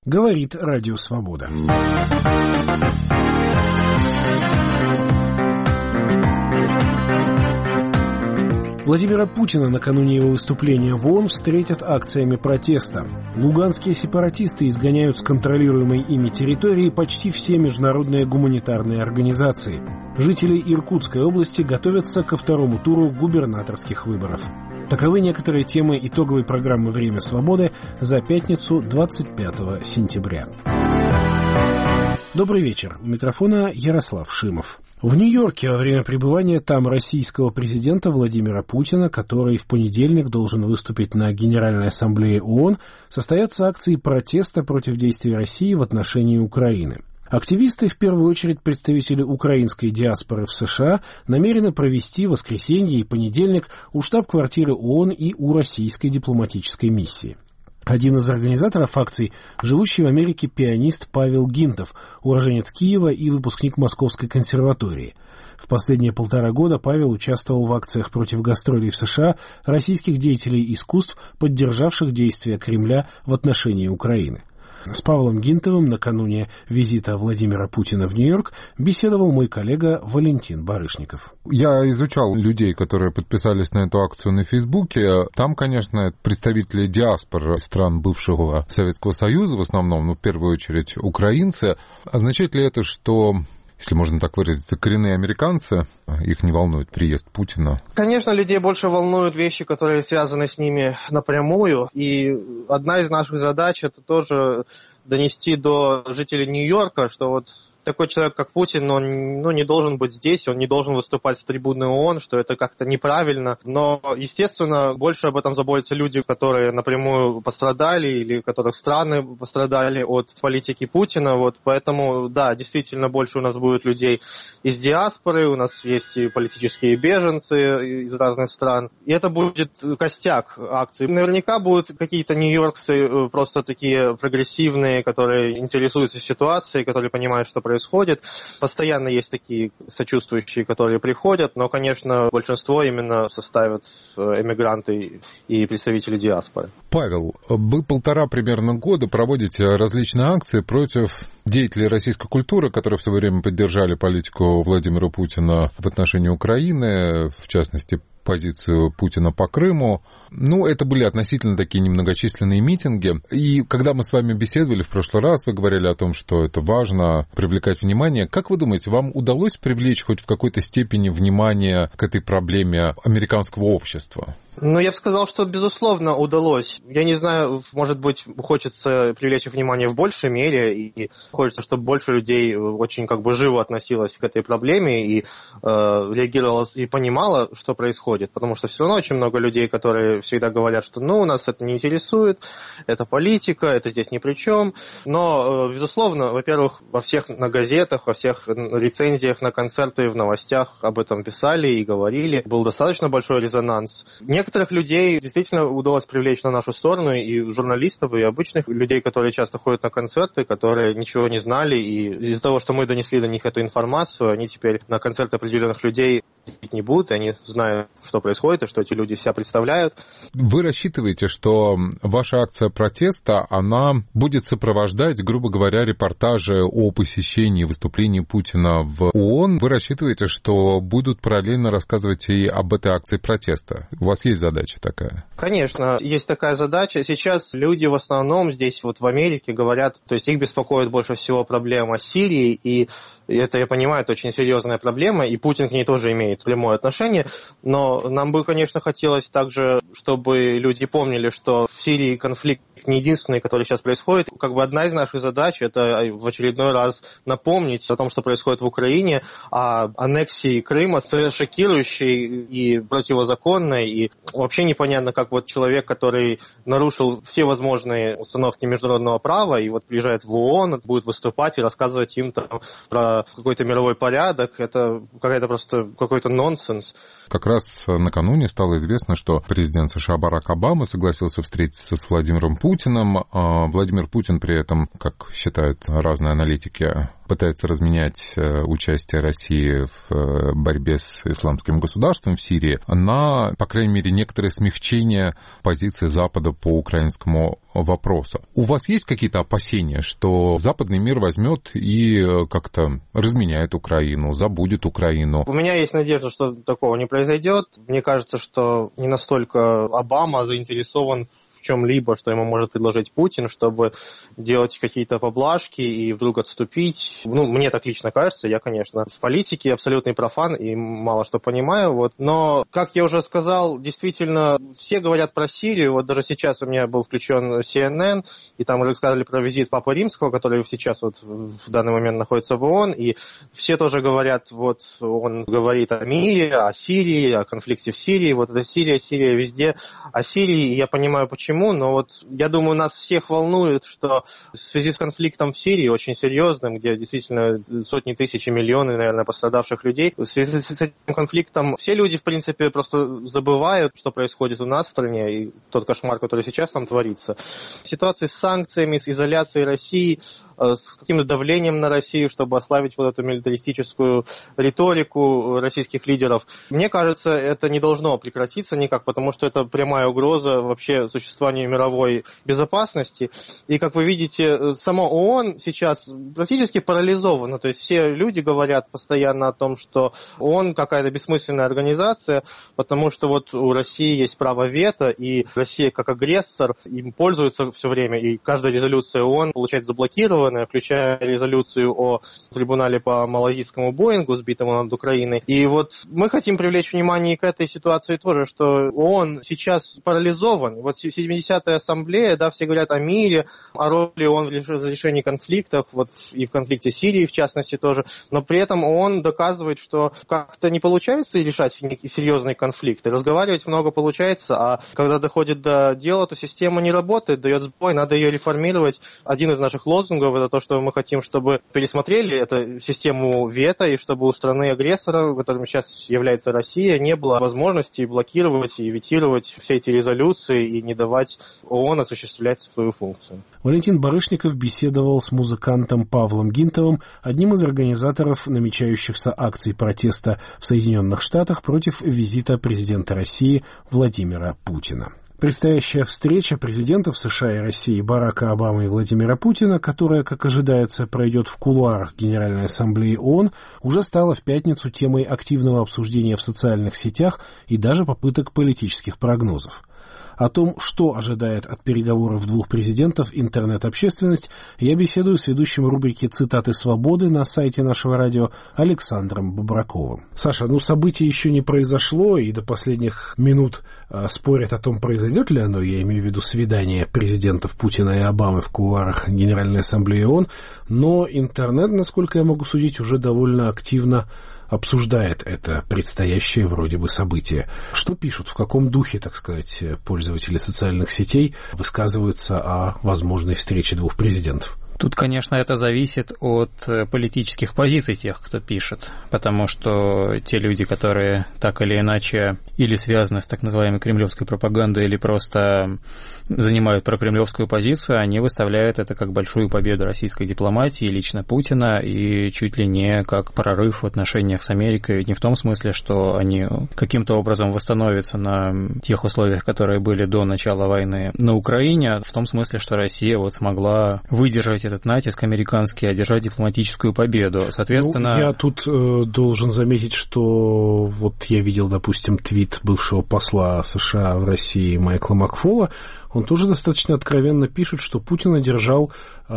Говорит Радио Свобода. Владимира Путина накануне его выступления в ООН встретят акциями протеста. Луганские сепаратисты изгоняют с контролируемой ими территории почти все международные гуманитарные организации. Жители Иркутской области готовятся ко второму туру губернаторских выборов. Таковы некоторые темы итоговой программы «Время свободы» за пятницу, 25 сентября. Добрый вечер. У микрофона Ярослав Шимов. В Нью-Йорке во время пребывания там российского президента Владимира Путина, который в понедельник должен выступить на Генеральной ассамблее ООН, состоятся акции протеста против действий России в отношении Украины. Активисты, в первую очередь представители украинской диаспоры в США, намерены провести воскресенье и понедельник у штаб-квартиры ООН и у российской дипломатической миссии. Один из организаторов акций – живущий в Америке пианист Павел Гинтов, уроженец Киева и выпускник Московской консерватории. В последние 1,5 года Павел участвовал в акциях против гастролей в США российских деятелей искусств, поддержавших действия Кремля в отношении Украины. С Павлом Гинтовым накануне визита Владимира Путина в Нью-Йорк беседовал мой коллега Валентин Барышников. Я изучал людей, которые подписались на эту акцию на Фейсбуке. Там, конечно, представители диаспор стран бывшего Советского Союза, в основном, в первую очередь, украинцы. Означает ли это, что, если можно так выразиться, коренные американцы, их не волнует приезд Путина? Конечно, людей больше волнуют вещи, которые связаны с ними напрямую. И одна из наших задач – это тоже донести до жителей Нью-Йорка, что вот такой человек, как Путин, он не должен быть здесь, он не должен выступать с трибуны ООН, что это как-то неправильно. Но, естественно, больше об этом заботятся люди, которые напрямую пострадали или которых страны пострадали от политики Путина. Вот, поэтому, да, действительно, больше у нас будет людей из диаспоры, у нас есть и политические беженцы из разных стран. И это будет костяк акций. Наверняка будут какие-то нью-йоркцы просто такие прогрессивные, которые интересуются ситуацией, которые понимают, что происходит. Постоянно есть такие сочувствующие, которые приходят, но, конечно, большинство именно составят эмигранты и представители диаспоры. Павел, вы 1,5 примерно года проводите различные акции против деятелей российской культуры, которые в свое время поддержали политику Владимира Путина в отношении Украины, в частности, позицию Путина по Крыму. Это были относительно такие немногочисленные митинги. И когда мы с вами беседовали в прошлый раз, вы говорили о том, что это важно привлекать внимание. Как вы думаете, вам удалось привлечь хоть в какой-то степени внимание к этой проблеме американского общества? Я бы сказал, что, безусловно, удалось. Я не знаю, может быть, хочется привлечь внимание в большей мере, и хочется, чтобы больше людей очень живо относилось к этой проблеме и реагировало и понимало, что происходит. Потому что все равно очень много людей, которые всегда говорят, что нас это не интересует, это политика, это здесь ни при чем. Но, безусловно, во-первых, во всех на газетах, во всех рецензиях на концерты, в новостях об этом писали и говорили. Был достаточно большой резонанс. Некоторых людей действительно удалось привлечь на нашу сторону, и журналистов, и обычных людей, которые часто ходят на концерты, которые ничего не знали, и из-за того, что мы донесли до них эту информацию, они теперь на концерты определенных людей не будут, и они знают, что происходит, и что эти люди себя представляют. Вы рассчитываете, что ваша акция протеста, она будет сопровождать, грубо говоря, репортажи о посещении выступлений Путина в ООН? Вы рассчитываете, что будут параллельно рассказывать и об этой акции протеста? У вас есть задача такая? Конечно, есть такая задача. Сейчас люди в основном здесь, в Америке, говорят, то есть их беспокоит больше всего проблема Сирии, и это, я понимаю, это очень серьезная проблема, и Путин к ней тоже имеет прямое отношение, но нам бы, конечно, хотелось также, чтобы люди помнили, что в Сирии конфликт не единственный, который сейчас происходит. Одна из наших задач – это в очередной раз напомнить о том, что происходит в Украине, о аннексии Крыма, шокирующей и противозаконной, и вообще непонятно, как человек, который нарушил все возможные установки международного права, и приезжает в ООН, будет выступать и рассказывать им про какой-то мировой порядок. Это какой-то нонсенс. Как раз накануне стало известно, что президент США Барак Обама согласился встретиться с Владимиром Путиным. Владимир Путин при этом, как считают разные аналитики, пытается разменять участие России в борьбе с исламским государством в Сирии на, по крайней мере, некоторое смягчение позиции Запада по украинскому вопросу. У вас есть какие-то опасения, что западный мир возьмет и как-то разменяет Украину, забудет Украину? У меня есть надежда, что такого не произойдет. Мне кажется, что не настолько Обама заинтересован в чем-либо, что ему может предложить Путин, чтобы делать какие-то поблажки и вдруг отступить. Мне так лично кажется. Я, конечно, в политике абсолютный профан и мало что понимаю. Но, как я уже сказал, действительно, все говорят про Сирию. Даже сейчас у меня был включен CNN, и там рассказали про визит Папы Римского, который сейчас в данный момент находится в ООН. И все тоже говорят, он говорит о мире, о Сирии, о конфликте в Сирии. Это Сирия везде. О Сирии я понимаю, почему. Но я думаю, нас всех волнует, что в связи с конфликтом в Сирии, очень серьезным, где действительно сотни тысяч и миллионы, наверное, пострадавших людей, в связи с этим конфликтом все люди, в принципе, просто забывают, что происходит у нас в стране, и тот кошмар, который сейчас там творится. Ситуация с санкциями, с изоляцией России, с каким-то давлением на Россию, чтобы ослабить эту милитаристическую риторику российских лидеров. Мне кажется, это не должно прекратиться никак, потому что это прямая угроза вообще существованию мировой безопасности. И, как вы видите, сама ООН сейчас практически парализована. То есть все люди говорят постоянно о том, что ООН какая-то бессмысленная организация, потому что у России есть право вето, и Россия как агрессор им пользуется все время, и каждая резолюция ООН получается заблокирована, включая резолюцию о трибунале по малайзийскому Боингу, сбитому над Украиной. И мы хотим привлечь внимание к этой ситуации тоже, что ООН сейчас парализован. 70-я ассамблея, все говорят о мире, о роли ООН в разрешении конфликтов, и в конфликте Сирии в частности тоже, но при этом ООН доказывает, что как-то не получается решать серьезные конфликты. Разговаривать много получается, а когда доходит до дела, то система не работает, дает сбой, надо ее реформировать. Один из наших лозунгов — это то, что мы хотим, чтобы пересмотрели эту систему вето, и чтобы у страны-агрессора, которым сейчас является Россия, не было возможности блокировать и ветировать все эти резолюции и не давать ООН осуществлять свою функцию. Валентин Барышников беседовал с музыкантом Павлом Гинтовым, одним из организаторов намечающихся акций протеста в Соединенных Штатах против визита президента России Владимира Путина. Предстоящая встреча президентов США и России Барака Обамы и Владимира Путина, которая, как ожидается, пройдет в кулуарах Генеральной Ассамблеи ООН, уже стала в пятницу темой активного обсуждения в социальных сетях и даже попыток политических прогнозов. О том, что ожидает от переговоров двух президентов интернет-общественность, я беседую с ведущим рубрики «Цитаты свободы» на сайте нашего радио Александром Бобраковым. Саша, событие еще не произошло, и до последних минут спорят о том, произойдет ли оно, я имею в виду свидание президентов Путина и Обамы в кулуарах Генеральной Ассамблеи ООН, но интернет, насколько я могу судить, уже довольно активно обсуждает это предстоящее вроде бы событие. Что пишут, в каком духе, так сказать, пользователи социальных сетей высказываются о возможной встрече двух президентов? Тут, конечно, это зависит от политических позиций тех, кто пишет, потому что те люди, которые так или иначе или связаны с так называемой кремлевской пропагандой, или просто занимают прокремлевскую позицию, они выставляют это как большую победу российской дипломатии, лично Путина, и чуть ли не как прорыв в отношениях с Америкой, не в том смысле, что они каким-то образом восстановятся на тех условиях, которые были до начала войны на Украине, а в том смысле, что Россия смогла выдержать этот натиск американский, одержать дипломатическую победу. Соответственно... Я тут должен заметить, что я видел, допустим, твит бывшего посла США в России Майкла Макфола. Он тоже достаточно откровенно пишет, что Путин одержал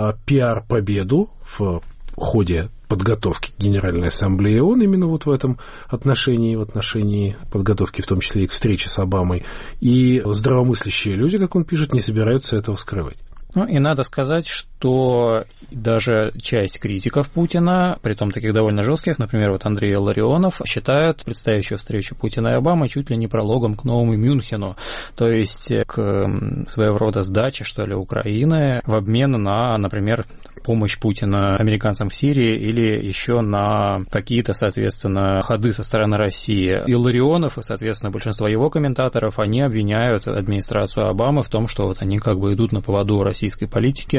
пиар-победу в ходе подготовки к Генеральной Ассамблее ООН именно в этом отношении, в отношении подготовки, в том числе и к встрече с Обамой. И здравомыслящие люди, как он пишет, не собираются этого скрывать. И надо сказать, что даже часть критиков Путина, притом таких довольно жестких, например, Андрей Илларионов, считают предстоящую встречу Путина и Обамы чуть ли не прологом к новому Мюнхену, то есть к своего рода сдаче, что ли, Украины в обмен на, например, помощь Путина американцам в Сирии или еще на какие-то, соответственно, ходы со стороны России. Илларионов и, соответственно, большинство его комментаторов, они обвиняют администрацию Обамы в том, что они как бы идут на поводу российской политики,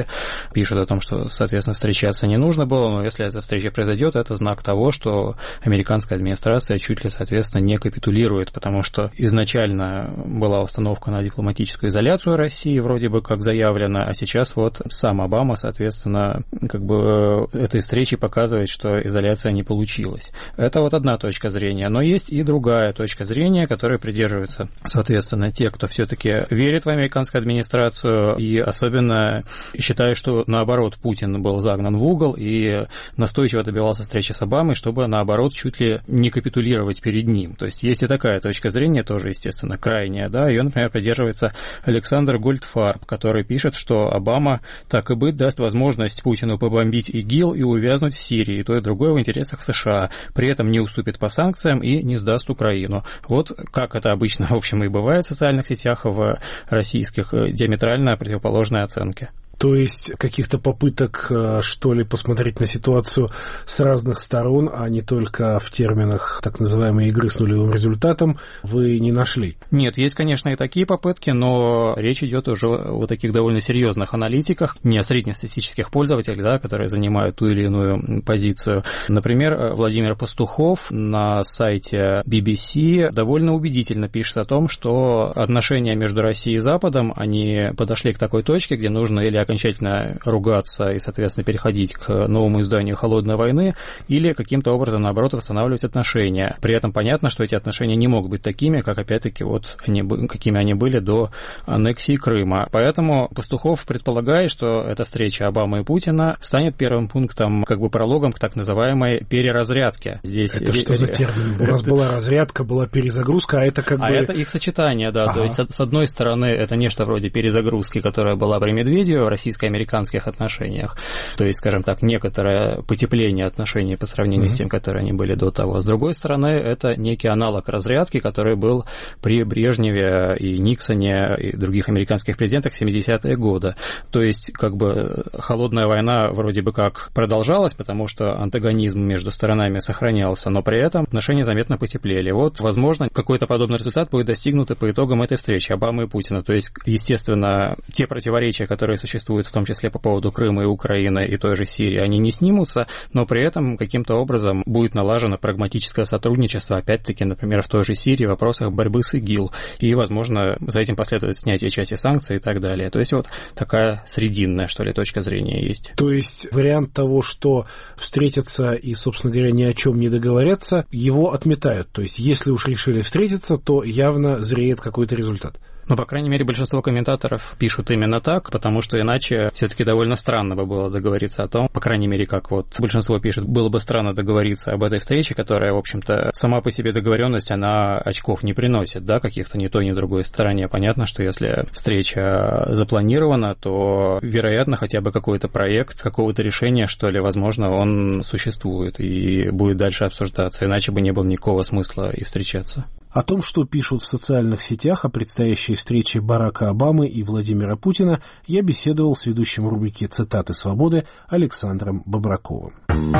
пишет о том, что, соответственно, встречаться не нужно было, но если эта встреча произойдет, это знак того, что американская администрация чуть ли, соответственно, не капитулирует, потому что изначально была установка на дипломатическую изоляцию России, вроде бы как заявлено, а сейчас вот сам Обама, соответственно, как бы этой встречи показывает, что изоляция не получилась. Это вот одна точка зрения, но есть и другая точка зрения, которой придерживаются, соответственно, те, кто все-таки верит в американскую администрацию и особенно считает, что, наоборот, Путин был загнан в угол и настойчиво добивался встречи с Обамой, чтобы, наоборот, чуть ли не капитулировать перед ним. То есть есть и такая точка зрения, тоже, естественно, крайняя, да, ее, например, придерживается Александр Гольдфарб, который пишет, что Обама, так и быть, даст возможность Путину побомбить ИГИЛ и увязнуть в Сирии, и то и другое в интересах США, при этом не уступит по санкциям и не сдаст Украину. Вот как это обычно, в общем, и бывает в социальных сетях в российских, диаметрально противоположные оценки. То есть каких-то попыток, что ли, посмотреть на ситуацию с разных сторон, а не только в терминах так называемой игры с нулевым результатом, вы не нашли? Нет, есть, конечно, и такие попытки, но речь идет уже о таких довольно серьезных аналитиках, не о среднестатистических пользователях, да, которые занимают ту или иную позицию. Например, Владимир Пастухов на сайте BBC довольно убедительно пишет о том, что отношения между Россией и Западом, они подошли к такой точке, где нужно или окончательно ругаться и, соответственно, переходить к новому изданию «Холодной войны» или каким-то образом, наоборот, восстанавливать отношения. При этом понятно, что эти отношения не могут быть такими, как, опять-таки, вот какими они были до аннексии Крыма. Поэтому Пастухов предполагает, что эта встреча Обамы и Путина станет первым пунктом, как бы прологом к так называемой переразрядке. Это что за термин? У нас была разрядка, была перезагрузка, а это как бы... А это их сочетание, да. Ага. То есть, с одной стороны, это нечто вроде перезагрузки, которая была при Медведеве в российско-американских отношениях. То есть, скажем так, некоторое потепление отношений по сравнению с тем, которые они были до того. С другой стороны, это некий аналог разрядки, который был при Брежневе и Никсоне и других американских президентах в 70-е годы. То есть, как бы, холодная война вроде бы как продолжалась, потому что антагонизм между сторонами сохранялся, но при этом отношения заметно потеплели. Вот, возможно, какой-то подобный результат будет достигнут и по итогам этой встречи Обамы и Путина. То есть, естественно, те противоречия, которые существуют, в том числе по поводу Крыма и Украины и той же Сирии, они не снимутся, но при этом каким-то образом будет налажено прагматическое сотрудничество, опять-таки, например, в той же Сирии в вопросах борьбы с ИГИЛ, и, возможно, за этим последует снятие части санкций и так далее. То есть вот такая срединная, что ли, точка зрения есть. То есть вариант того, что встретятся и, собственно говоря, ни о чем не договорятся, его отметают. То есть если уж решили встретиться, то явно зреет какой-то результат. Ну, по крайней мере, большинство комментаторов пишут именно так, потому что иначе все-таки довольно странно бы было договориться о том, по крайней мере, как вот большинство пишет, было бы странно договориться об этой встрече, которая, в общем-то, сама по себе договоренность, она очков не приносит, да, каких-то ни той, ни другой стороне. Понятно, что если встреча запланирована, то, вероятно, хотя бы какой-то проект, какого-то решения, что ли, возможно, он существует и будет дальше обсуждаться, иначе бы не было никакого смысла и встречаться. О том, что пишут в социальных сетях о предстоящей встрече Барака Обамы и Владимира Путина, я беседовал с ведущим рубрики «Цитаты свободы» Александром Бобраковым.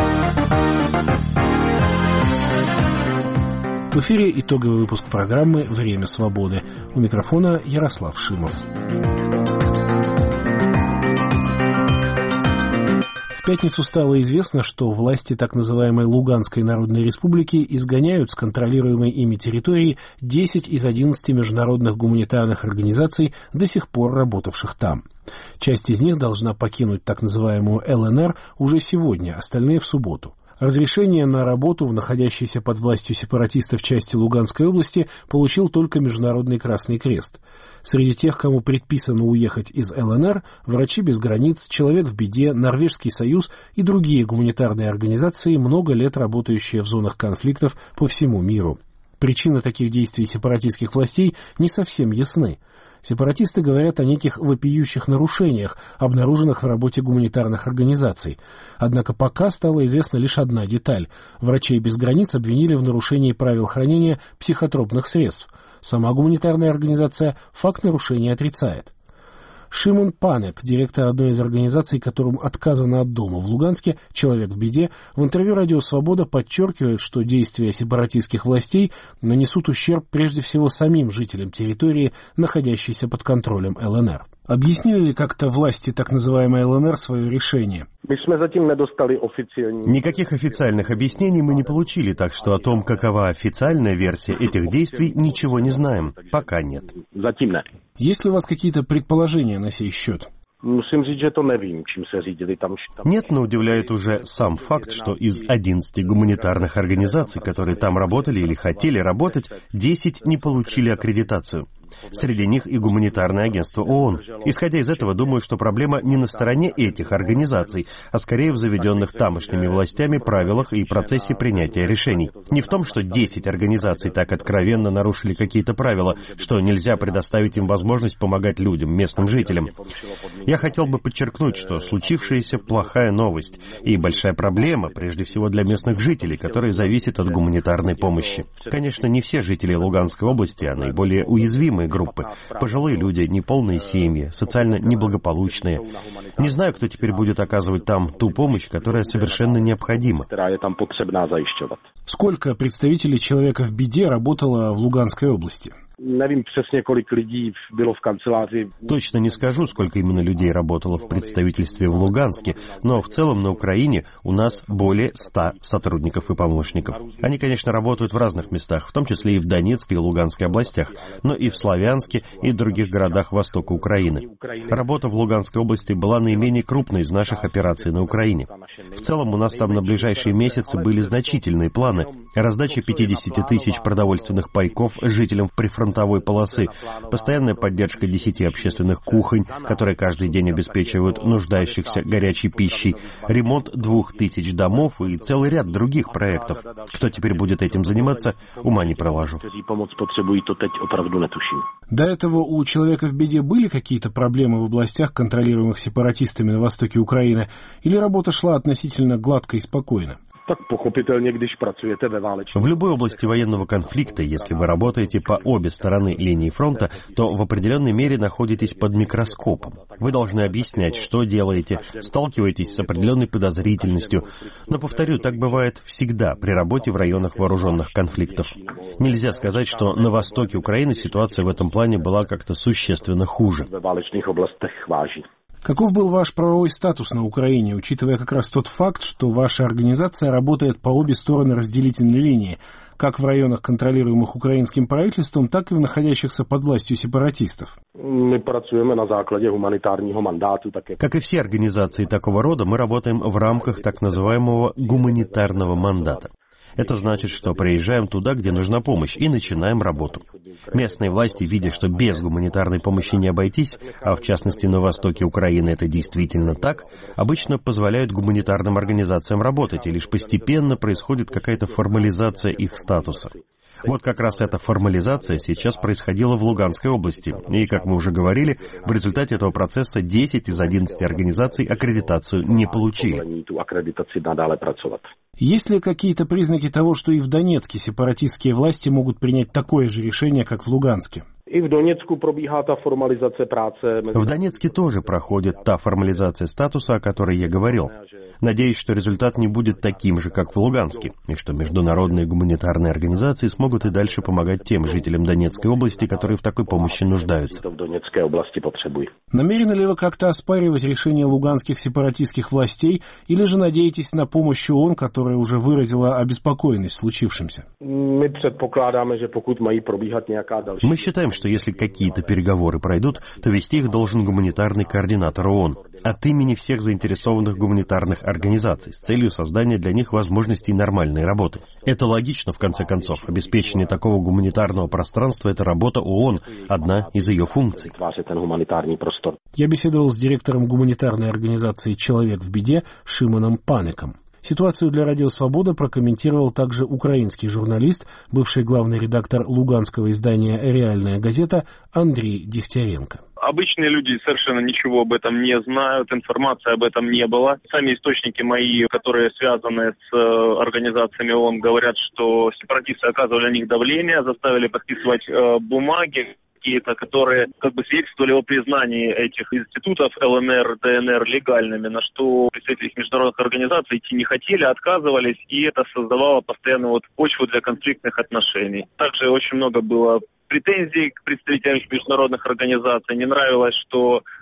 В эфире итоговый выпуск программы «Время свободы». У микрофона Ярослав Шимов. В пятницу стало известно, что власти так называемой Луганской Народной Республики изгоняют с контролируемой ими территории 10 из 11 международных гуманитарных организаций, до сих пор работавших там. Часть из них должна покинуть так называемую ЛНР уже сегодня, остальные в субботу. Разрешение на работу в находящейся под властью сепаратистов части Луганской области получил только Международный Красный Крест. Среди тех, кому предписано уехать из ЛНР, Врачи без границ, Человек в беде, Норвежский союз и другие гуманитарные организации, много лет работающие в зонах конфликтов по всему миру. Причины таких действий сепаратистских властей не совсем ясны. Сепаратисты говорят о неких вопиющих нарушениях, обнаруженных в работе гуманитарных организаций. Однако пока стала известна лишь одна деталь. Врачей без границ обвинили в нарушении правил хранения психотропных средств. Сама гуманитарная организация факт нарушения отрицает. Шимон Панек, директор одной из организаций, которым отказано от дома в Луганске, «Человек в беде», в интервью «Радио Свобода» подчеркивает, что действия сепаратистских властей нанесут ущерб прежде всего самим жителям территории, находящейся под контролем ЛНР. Объяснили ли как-то власти так называемой ЛНР свое решение? Никаких официальных объяснений мы не получили, так что о том, какова официальная версия этих действий, ничего не знаем. Пока нет. Есть ли у вас какие-то предположения на сей счет? Нет, но удивляет уже сам факт, что из 11 гуманитарных организаций, которые там работали или хотели работать, 10 не получили аккредитацию. Среди них и гуманитарное агентство ООН. Исходя из этого, думаю, что проблема не на стороне этих организаций, а скорее в заведенных тамошними властями правилах и процессе принятия решений. Не в том, что 10 организаций так откровенно нарушили какие-то правила, что нельзя предоставить им возможность помогать людям, местным жителям. Я хотел бы подчеркнуть, что случившаяся плохая новость и большая проблема, прежде всего для местных жителей, которые зависят от гуманитарной помощи. Конечно, не все жители Луганской области, а наиболее уязвимые группы. Пожилые люди, неполные семьи, социально неблагополучные. Не знаю, кто теперь будет оказывать там ту помощь, которая совершенно необходима. Сколько представителей «Человека в беде» работало в Луганской области? Точно не скажу, сколько именно людей работало в представительстве в Луганске, но в целом на Украине у нас более 100 сотрудников и помощников. Они, конечно, работают в разных местах, в том числе и в Донецкой и Луганской областях, но и в Славянске и других городах востока Украины. Работа в Луганской области была наименее крупной из наших операций на Украине. В целом у нас там на ближайшие месяцы были значительные планы. Раздача 50 тысяч продовольственных пайков жителям в прифронтовой полосы, постоянная поддержка 10 общественных кухонь, которые каждый день обеспечивают нуждающихся горячей пищей, ремонт 2000 домов и целый ряд других проектов. Кто теперь будет этим заниматься, ума не приложу. До этого у «Человека в беде» были какие-то проблемы в областях, контролируемых сепаратистами на востоке Украины, или работа шла относительно гладко и спокойно? В любой области военного конфликта, если вы работаете по обе стороны линии фронта, то в определенной мере находитесь под микроскопом. Вы должны объяснять, что делаете, сталкиваетесь с определенной подозрительностью. Но, повторю, так бывает всегда при работе в районах вооруженных конфликтов. Нельзя сказать, что на востоке Украины ситуация в этом плане была как-то существенно хуже. Каков был ваш правовой статус на Украине, учитывая как раз тот факт, что ваша организация работает по обе стороны разделительной линии, как в районах, контролируемых украинским правительством, так и в находящихся под властью сепаратистов? Как и все организации такого рода, мы работаем в рамках так называемого гуманитарного мандата. Это значит, что приезжаем туда, где нужна помощь, и начинаем работу. Местные власти, видя, что без гуманитарной помощи не обойтись, а в частности на востоке Украины это действительно так, обычно позволяют гуманитарным организациям работать, и лишь постепенно происходит какая-то формализация их статуса. Вот как раз эта формализация сейчас происходила в Луганской области. И, как мы уже говорили, в результате этого процесса 10 из 11 организаций аккредитацию не получили. Есть ли какие-то признаки того, что и в Донецке сепаратистские власти могут принять такое же решение, как в Луганске? В Донецке тоже проходит та формализация статуса, о которой я говорил. Надеюсь, что результат не будет таким же, как в Луганске, и что международные гуманитарные организации смогут и дальше помогать тем жителям Донецкой области, которые в такой помощи нуждаются. Намерены ли вы как-то оспаривать решение луганских сепаратистских властей, или же надеетесь на помощь ООН, которая уже выразила обеспокоенность случившимся? Мы считаем, что если какие-то переговоры пройдут, то вести их должен гуманитарный координатор ООН от имени всех заинтересованных гуманитарных организаций с целью создания для них возможностей нормальной работы. Это логично, в конце концов. Обеспечение такого гуманитарного пространства – это работа ООН, одна из ее функций. Я беседовал с директором гуманитарной организации «Человек в беде» Шимоном Паником. Ситуацию для «Радио Свобода» прокомментировал также украинский журналист, бывший главный редактор луганского издания «Реальная газета» Андрей Дегтяренко. Обычные люди совершенно ничего об этом не знают, информации об этом не было. Сами источники мои, которые связаны с организациями ООН, говорят, что сепаратисты оказывали на них давление, заставили подписывать бумаги какие-то, которые как бы свидетельствовали о признании этих институтов ЛНР, ДНР легальными, на что представители международных организаций идти не хотели, отказывались, и это создавало постоянно почву для конфликтных отношений. Также очень много было претензий к представителям международных организаций. Не нравилось, что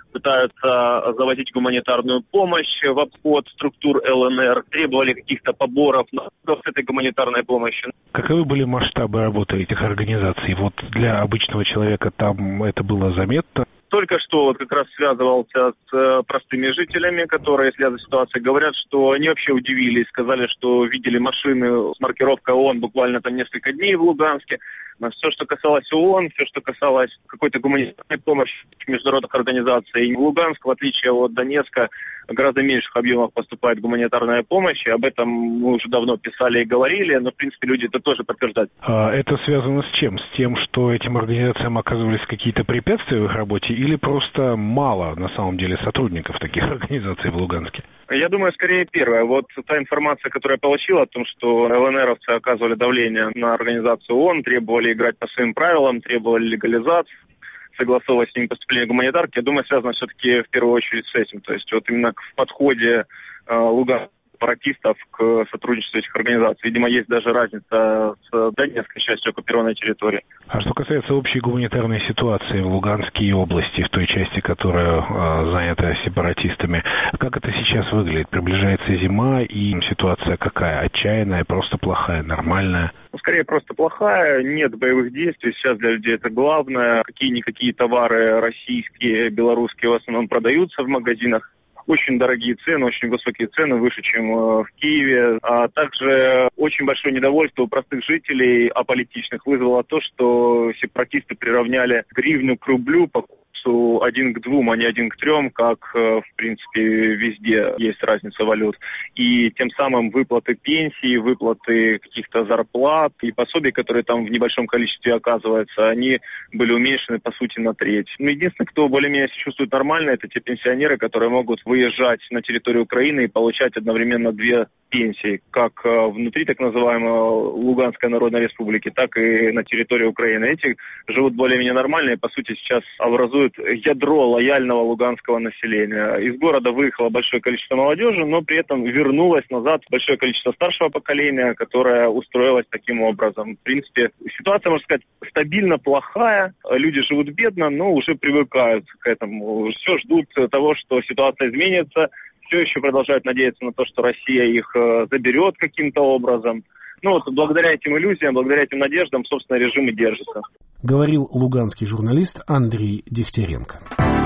пытаются завозить гуманитарную помощь в обход структур ЛНР, требовали каких-то поборов с этой гуманитарной помощи. Каковы были масштабы работы этих организаций? Вот для обычного человека там это было заметно? Только что вот как раз связывался с простыми жителями, которые, следя за ситуацией, говорят, что они вообще удивились, сказали, что видели машины с маркировкой ООН буквально там несколько дней в Луганске. Но все, что касалось ООН, все, что касалось какой-то гуманитарной помощи международных организаций, в Луганск, в отличие от Донецка, гораздо меньших объемах поступает гуманитарная помощь. И об этом мы уже давно писали и говорили, но, в принципе, люди это тоже подтверждают. А это связано с чем? С тем, что этим организациям оказывались какие-то препятствия в их работе, или просто мало, на самом деле, сотрудников таких организаций в Луганске? Я думаю, скорее первое. Вот та информация, которую я получил о том, что ЛНРовцы оказывали давление на организацию ООН, требовали играть по своим правилам, требовали легализации, согласовывать с ними поступление гуманитарки, я думаю, связано все-таки в первую очередь с этим. То есть вот именно в подходе луганских сепаратистов к сотрудничеству этих организаций. Видимо, есть даже разница с донецкой частью оккупированной территории. А что касается общей гуманитарной ситуации в Луганске и области, в той части, которая занята сепаратистами, как это сейчас выглядит? Приближается зима, и ситуация какая? Отчаянная, просто плохая, нормальная? Скорее, просто плохая. Нет боевых действий. Сейчас для людей это главное. Какие-никакие товары российские, белорусские в основном продаются в магазинах. Очень дорогие цены, очень высокие цены, выше, чем в Киеве. А также очень большое недовольство у простых жителей аполитичных вызвало то, что сепаратисты приравняли гривну к рублю по курсу 1 к 2, а не 1 к 3, как, в принципе, везде есть разница валют. И тем самым выплаты пенсий, выплаты каких-то зарплат и пособий, которые там в небольшом количестве оказываются, они были уменьшены, по сути, на треть. Но единственное, кто более-менее себя чувствует нормально, это те пенсионеры, которые могут выезжать на территорию Украины и получать одновременно 2 пенсии, как внутри так называемой Луганской Народной Республики, так и на территории Украины. Эти живут более-менее нормально и, по сути, сейчас образуют ядро лояльного луганского населения. Из города выехало большое количество молодежи, но при этом вернулось назад большое количество старшего поколения, которое устроилось таким образом. В принципе, ситуация, можно сказать, стабильно плохая. Люди живут бедно, но уже привыкают к этому. Все ждут того, что ситуация изменится. Все еще продолжают надеяться на то, что Россия их заберет каким-то образом. Ну вот благодаря этим иллюзиям, благодаря этим надеждам, собственно, режим и держится. Говорил луганский журналист Андрей Дегтяренко.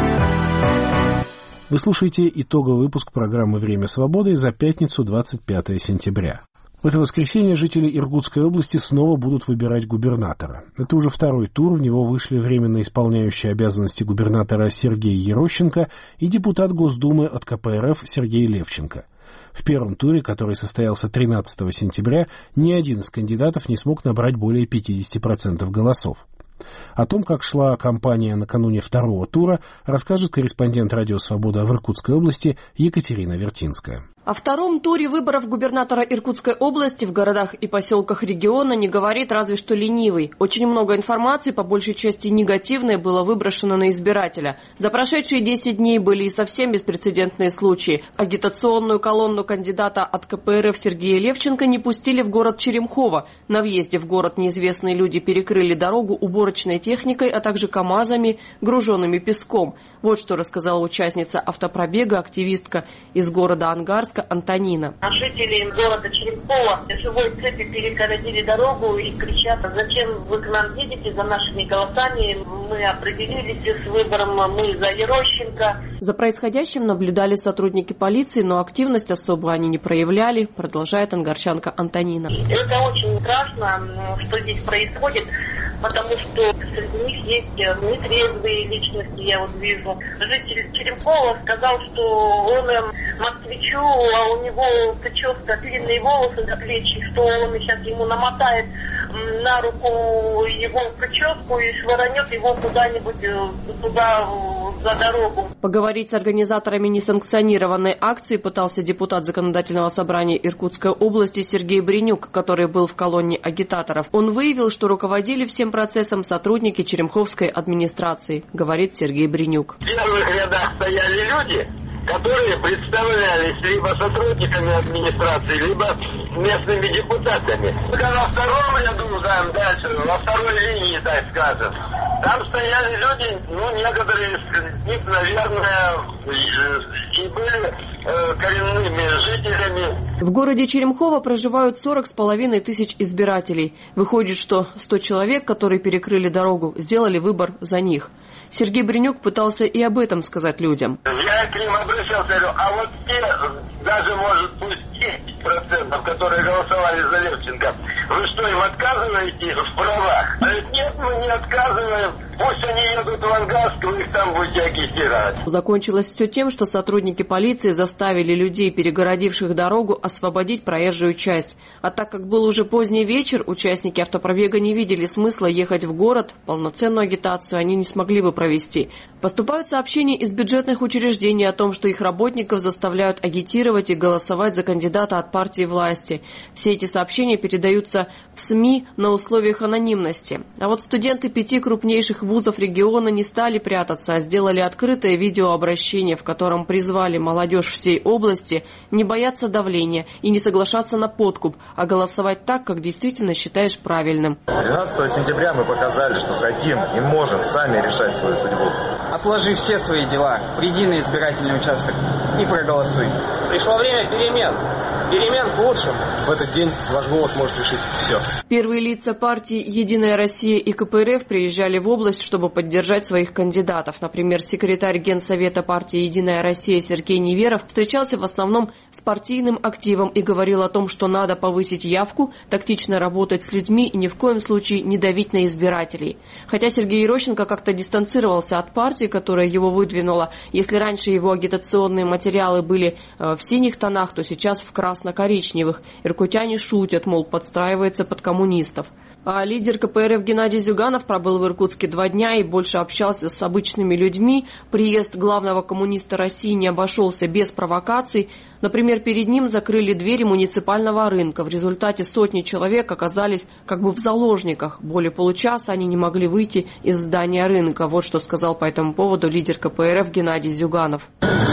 Вы слушаете итоговый выпуск программы «Время свободы» за пятницу, 25 сентября. В это воскресенье жители Иркутской области снова будут выбирать губернатора. Это уже второй тур, в него вышли временно исполняющий обязанности губернатора Сергей Ерощенко и депутат Госдумы от КПРФ Сергей Левченко. В первом туре, который состоялся 13 сентября, ни один из кандидатов не смог набрать более 50% голосов. О том, как шла кампания накануне второго тура, расскажет корреспондент «Радио Свобода» в Иркутской области Екатерина Вертинская. О втором туре выборов губернатора Иркутской области в городах и поселках региона не говорит разве что ленивый. Очень много информации, по большей части негативной, было выброшено на избирателя. За прошедшие 10 дней были и совсем беспрецедентные случаи. Агитационную колонну кандидата от КПРФ Сергея Левченко не пустили в город Черемхово. На въезде в город неизвестные люди перекрыли дорогу уборочной техникой, а также КАМАЗами, груженными песком. Вот что рассказала участница автопробега, активистка из города Ангарска Антонина. Жители города Черемхово живой цепи перегородили дорогу и кричат: зачем вы к нам едете за нашими голосами? Мы определились с выбором, мы за Ерощенко. За происходящим наблюдали сотрудники полиции, но активность особо они не проявляли, продолжает ангарчанка Антонина. Это очень страшно, что здесь происходит, потому что среди них есть нетрезвые личности, я вот вижу. Житель Черемхово сказал, что он москвичу, а у него прическа, длинные волосы до плеч, что он сейчас ему намотает на руку его прическу и швырнет его куда-нибудь туда за дорогу. Поговорить с организаторами несанкционированной акции пытался депутат Законодательного собрания Иркутской области Сергей Бринюк, который был в колонне агитаторов. Он выявил, что руководили всем процессом сотрудники Черемховской администрации, говорит Сергей Бринюк. В первых рядах стояли люди, которые представлялись либо сотрудниками администрации, либо местными депутатами. Только на втором ряду, дальше, во второй линии, так скажем, Там стояли люди, некоторые из них, наверное, и были коренными жителями. В городе Черемхово проживают 40,5 тысяч избирателей. Выходит, что 100 человек, которые перекрыли дорогу, сделали выбор за них. Сергей Бринюк пытался и об этом сказать людям. Я к ним обращался, говорю, а вот те, даже может пусть 10%, которые голосовали за Левченко, вы что, им отказываете в правах? А ведь нет, мы не отказываем. Пусть они едут в Ангаск, вы их там будете агитировать. Закончилось все тем, что сотрудники полиции заставили людей, перегородивших дорогу, освободить проезжую часть. А так как был уже поздний вечер, участники автопробега не видели смысла ехать в город, полноценную агитацию они не смогли бы провести. Поступают сообщения из бюджетных учреждений о том, что их работников заставляют агитировать и голосовать за кандидата от партии власти. Все эти сообщения передаются в СМИ на условиях анонимности. А вот студенты 5 крупнейших вузов региона не стали прятаться, а сделали открытое видеообращение, в котором призвали молодежь всей области не бояться давления и не соглашаться на подкуп, а голосовать так, как действительно считаешь правильным. 12 сентября мы показали, что хотим и можем сами решать свою судьбу. Отложи все свои дела, приди на избирательный участок и проголосуй. Пришло время перемен. Перемен к лучшему. В этот день ваш голос может решить все. Первые лица партий «Единая Россия» и КПРФ приезжали в область, чтобы поддержать своих кандидатов. Например, секретарь Генсовета партии «Единая Россия» Сергей Неверов встречался в основном с партийным активом и говорил о том, что надо повысить явку, тактично работать с людьми и ни в коем случае не давить на избирателей. Хотя Сергей Ерощенко как-то дистанцировался от партии, которая его выдвинула. Если раньше его агитационные материалы были в синих тонах, то сейчас в красно-коричневых. Иркутяне шутят, мол, подстраивается под коммунистов. А лидер КПРФ Геннадий Зюганов пробыл в Иркутске 2 дня и больше общался с обычными людьми. Приезд главного коммуниста России не обошелся без провокаций. Например, перед ним закрыли двери муниципального рынка. В результате сотни человек оказались как бы в заложниках. Более получаса они не могли выйти из здания рынка. Вот что сказал по этому поводу лидер КПРФ Геннадий Зюганов.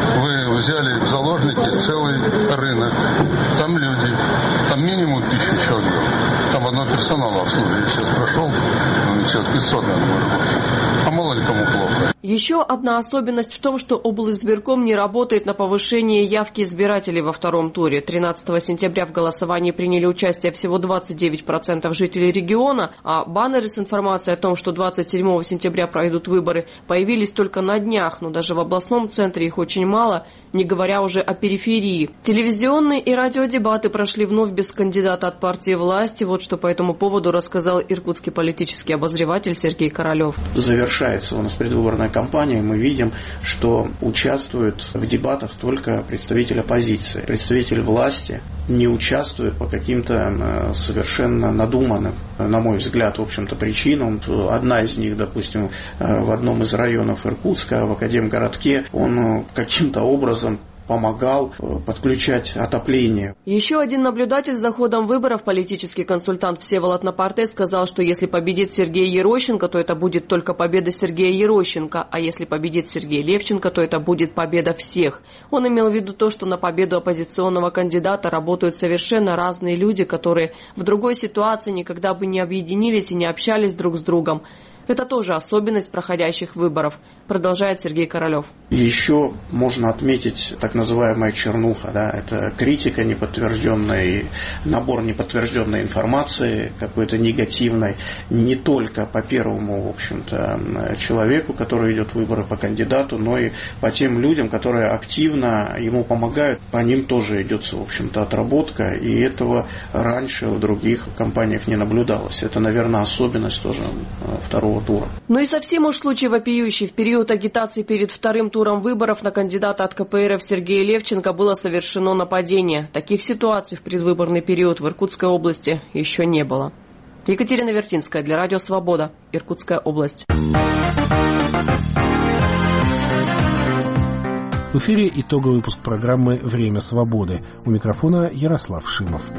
Вы взяли в заложники целый рынок. Там люди, там минимум 1000 человек. Там одного персонала обслуживает. Сейчас прошел, человек 500, наверное, а мало ли кому плохо. Еще одна особенность в том, что облизбирком не работает на повышение явки избирателей во втором туре. 13 сентября в голосовании приняли участие всего 29% жителей региона, а баннеры с информацией о том, что 27 сентября пройдут выборы, появились только на днях, но даже в областном центре их очень мало, не говоря уже о периферии. Телевизионные и радиодебаты прошли вновь без кандидата от партии власти. Вот что по этому поводу рассказал иркутский политический обозреватель Сергей Королев. Завершается у нас предвыборная кампания, мы видим, что участвуют в дебатах только представители оппозиции. Представитель власти не участвует по каким-то совершенно надуманным, на мой взгляд, в общем-то, причинам. Одна из них, допустим, в одном из районов Иркутска, в Академгородке, он каким-то образом помогал подключать отопление. Еще один наблюдатель за ходом выборов, политический консультант Всеволод Напарте, сказал, что если победит Сергей Ерощенко, то это будет только победа Сергея Ерощенко, а если победит Сергей Левченко, то это будет победа всех. Он имел в виду то, что на победу оппозиционного кандидата работают совершенно разные люди, которые в другой ситуации никогда бы не объединились и не общались друг с другом. Это тоже особенность проходящих выборов, продолжает Сергей Королев. Еще можно отметить так называемая чернуха. Да? Это критика неподтвержденная, набор неподтвержденной информации, какой-то негативной, не только по первому, в общем-то, человеку, который идет в выборы, по кандидату, но и по тем людям, которые активно ему помогают. По ним тоже идет, в общем-то, отработка, и этого раньше в других кампаниях не наблюдалось. Это, наверное, особенность тоже второго тура. Ну и совсем уж случай вопиющий. В период агитации перед вторым туром выборов на кандидата от КПРФ Сергея Левченко было совершено нападение. Таких ситуаций в предвыборный период в Иркутской области еще не было. Екатерина Вертинская для Радио Свобода, Иркутская область. В эфире итоговый выпуск программы «Время свободы». У микрофона Ярослав Шимов.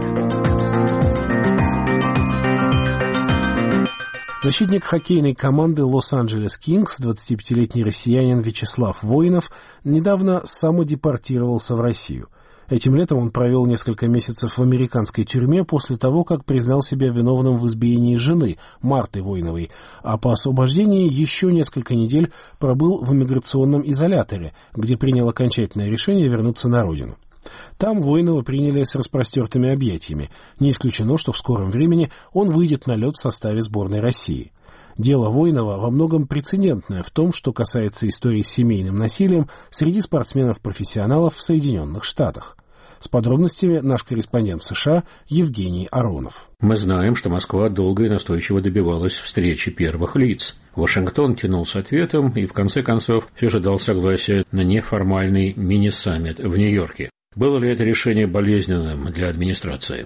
Защитник хоккейной команды Лос-Анджелес Кингс, 25-летний россиянин Вячеслав Воинов, недавно самодепортировался в Россию. Этим летом он провел несколько месяцев в американской тюрьме после того, как признал себя виновным в избиении жены, Марты Войновой, а по освобождении еще несколько недель пробыл в иммиграционном изоляторе, где принял окончательное решение вернуться на родину. Там Войнова приняли с распростертыми объятиями. Не исключено, что в скором времени он выйдет на лед в составе сборной России. Дело Войнова во многом прецедентное в том, что касается истории с семейным насилием среди спортсменов-профессионалов в Соединенных Штатах. С подробностями наш корреспондент в США Евгений Аронов. Мы знаем, что Москва долго и настойчиво добивалась встречи первых лиц. Вашингтон тянул с ответом и, в конце концов, все же дал согласие на неформальный мини-саммит в Нью-Йорке. Было ли это решение болезненным для администрации?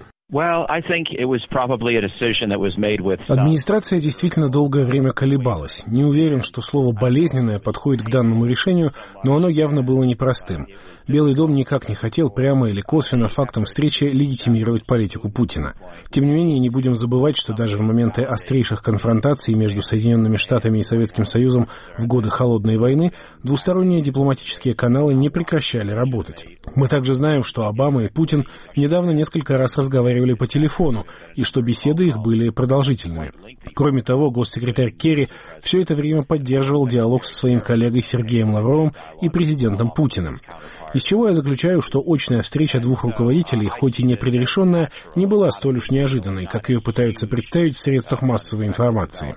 Администрация действительно долгое время колебалась. Не уверен, что слово «болезненное» подходит к данному решению, но оно явно было непростым. Белый дом никак не хотел прямо или косвенно фактом встречи легитимировать политику Путина. Тем не менее, не будем забывать, что даже в моменты острейших конфронтаций между Соединенными Штатами и Советским Союзом в годы Холодной войны двусторонние дипломатические каналы не прекращали работать. Мы также знаем, что Обама и Путин недавно несколько раз разговаривали по телефону, и что беседы их были продолжительными. Кроме того, госсекретарь Керри все это время поддерживал диалог со своим коллегой Сергеем Лавровым и президентом Путиным. Из чего я заключаю, что очная встреча двух руководителей, хоть и не предрешенная, не была столь уж неожиданной, как ее пытаются представить в средствах массовой информации.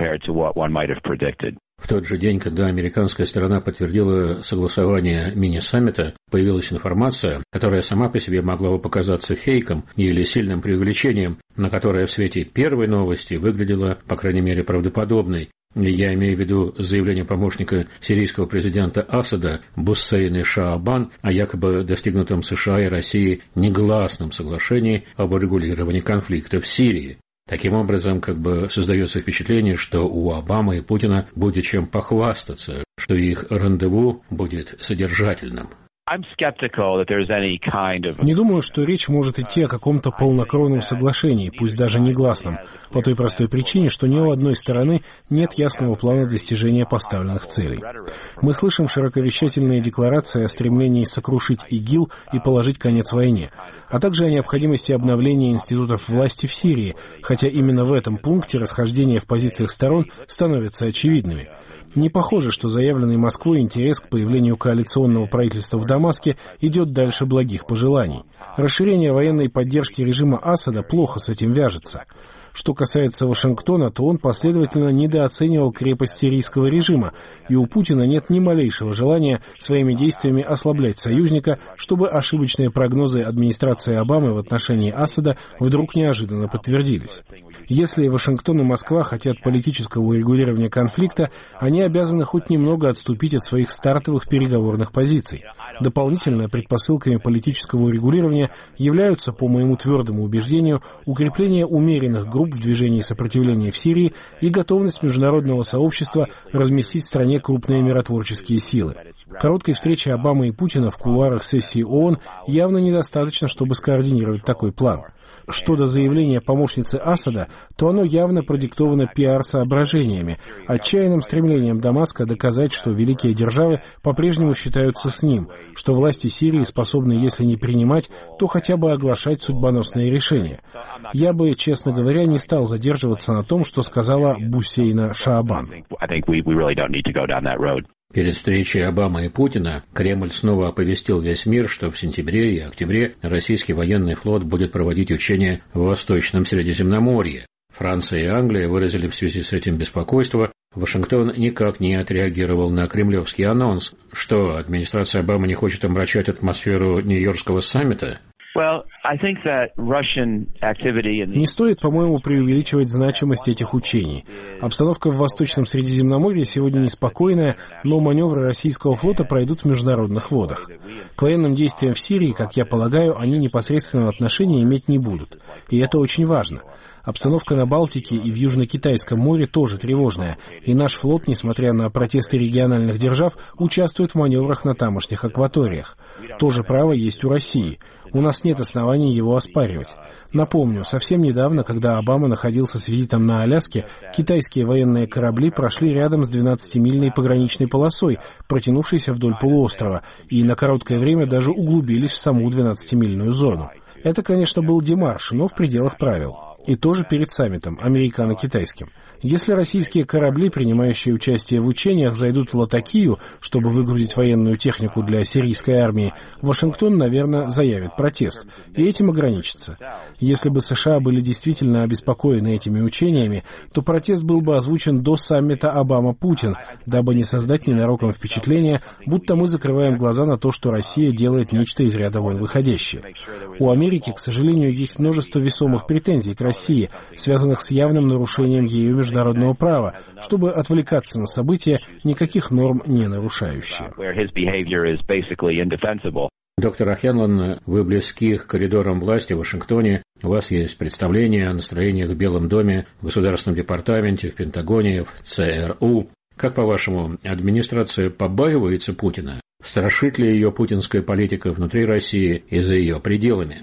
В тот же день, когда американская сторона подтвердила согласование мини-саммита, появилась информация, которая сама по себе могла бы показаться фейком или сильным преувеличением, но которая в свете первой новости выглядела, по крайней мере, правдоподобной. Я имею в виду заявление помощника сирийского президента Асада Буссейн Шаабан о якобы достигнутом США и России негласном соглашении об урегулировании конфликта в Сирии. Таким образом, создается впечатление, что у Обамы и Путина будет чем похвастаться, что их рандеву будет содержательным. Не думаю, что речь может идти о каком-то полнокровном соглашении, пусть даже негласном, по той простой причине, что ни у одной стороны нет ясного плана достижения поставленных целей. Мы слышим широковещательные декларации о стремлении сокрушить ИГИЛ и положить конец войне, а также о необходимости обновления институтов власти в Сирии, хотя именно в этом пункте расхождения в позициях сторон становятся очевидными. Не похоже, что заявленный Москвой интерес к появлению коалиционного правительства в Дамаске идет дальше благих пожеланий. Расширение военной поддержки режима Асада плохо с этим вяжется. Что касается Вашингтона, то он последовательно недооценивал крепость сирийского режима, и у Путина нет ни малейшего желания своими действиями ослаблять союзника, чтобы ошибочные прогнозы администрации Обамы в отношении Асада вдруг неожиданно подтвердились. Если Вашингтон и Москва хотят политического урегулирования конфликта, они обязаны хоть немного отступить от своих стартовых переговорных позиций. Дополнительно предпосылками политического урегулирования являются, по моему твердому убеждению, укрепление умеренных групп в движении сопротивления в Сирии и готовность международного сообщества разместить в стране крупные миротворческие силы. Короткой встречи Обамы и Путина в кулуарах сессии ООН явно недостаточно, чтобы скоординировать такой план. Что до заявления помощницы Асада, то оно явно продиктовано пиар-соображениями, отчаянным стремлением Дамаска доказать, что великие державы по-прежнему считаются с ним, что власти Сирии способны, если не принимать, то хотя бы оглашать судьбоносные решения. Я бы, честно говоря, не стал задерживаться на том, что сказала Буссейн Шаабан. Перед встречей Обамы и Путина Кремль снова оповестил весь мир, что в сентябре и октябре российский военный флот будет проводить учения в Восточном Средиземноморье. Франция и Англия выразили в связи с этим беспокойство. Вашингтон никак не отреагировал на кремлевский анонс. Что, администрация Обамы не хочет омрачать атмосферу Нью-Йоркского саммита? Не стоит, по-моему, преувеличивать значимость этих учений. Обстановка в Восточном Средиземноморье сегодня неспокойная, но маневры российского флота пройдут в международных водах. К военным действиям в Сирии, как я полагаю, они непосредственного отношения иметь не будут. И это очень важно. Обстановка на Балтике и в Южно-Китайском море тоже тревожная, и наш флот, несмотря на протесты региональных держав, участвует в маневрах на тамошних акваториях. То же право есть у России. У нас нет оснований его оспаривать. Напомню, совсем недавно, когда Обама находился с визитом на Аляске, китайские военные корабли прошли рядом с 12-мильной пограничной полосой, протянувшейся вдоль полуострова, и на короткое время даже углубились в саму 12-мильную зону. Это, конечно, был демарш, но в пределах правил. И тоже перед саммитом, американо-китайским. Если российские корабли, принимающие участие в учениях, зайдут в Латакию, чтобы выгрузить военную технику для сирийской армии, Вашингтон, наверное, заявит протест, и этим ограничится. Если бы США были действительно обеспокоены этими учениями, то протест был бы озвучен до саммита Обама-Путин, дабы не создать ненароком впечатление, будто мы закрываем глаза на то, что Россия делает нечто из ряда вон выходящее. У Америки, к сожалению, есть множество весомых претензий к России, связанных с явным нарушением ею международного права, чтобы отвлекаться на события, никаких норм не нарушающие. Доктор Ахьянлан, вы близки к коридорам власти в Вашингтоне. У вас есть представление о настроениях в Белом доме, в Государственном департаменте, в Пентагоне, в ЦРУ. Как, по-вашему, администрация побаивается Путина? Страшит ли ее путинская политика внутри России и за ее пределами?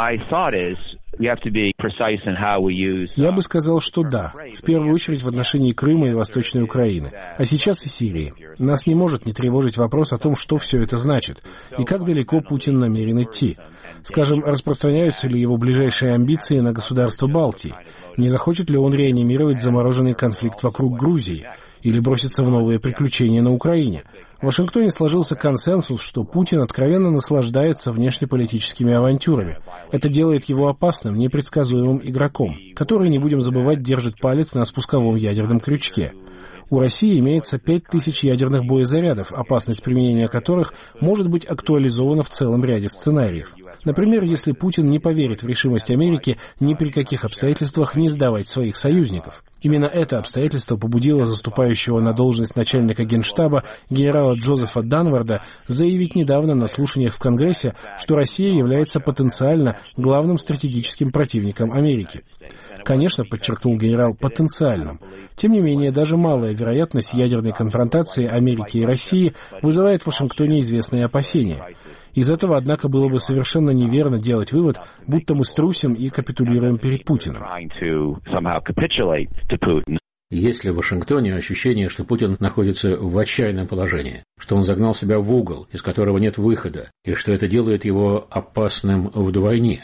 Я бы сказал, что да. В первую очередь в отношении Крыма и Восточной Украины. А сейчас и Сирии. Нас не может не тревожить вопрос о том, что все это значит, и как далеко Путин намерен идти. Скажем, распространяются ли его ближайшие амбиции на государства Балтии? Не захочет ли он реанимировать замороженный конфликт вокруг Грузии? Или броситься в новые приключения на Украине? В Вашингтоне сложился консенсус, что Путин откровенно наслаждается внешнеполитическими авантюрами. Это делает его опасным, непредсказуемым игроком, который, не будем забывать, держит палец на спусковом ядерном крючке. У России имеется 5000 ядерных боезарядов, опасность применения которых может быть актуализована в целом ряде сценариев. Например, если Путин не поверит в решимость Америки ни при каких обстоятельствах не сдавать своих союзников. Именно это обстоятельство побудило заступающего на должность начальника Генштаба генерала Джозефа Данварда заявить недавно на слушаниях в Конгрессе, что Россия является потенциально главным стратегическим противником Америки. Конечно, подчеркнул генерал, потенциальным. Тем не менее, даже малая вероятность ядерной конфронтации Америки и России вызывает в Вашингтоне известные опасения. Из этого, однако, было бы совершенно неверно делать вывод, будто мы струсим и капитулируем перед Путиным. Есть ли в Вашингтоне ощущение, что Путин находится в отчаянном положении, что он загнал себя в угол, из которого нет выхода, и что это делает его опасным вдвойне?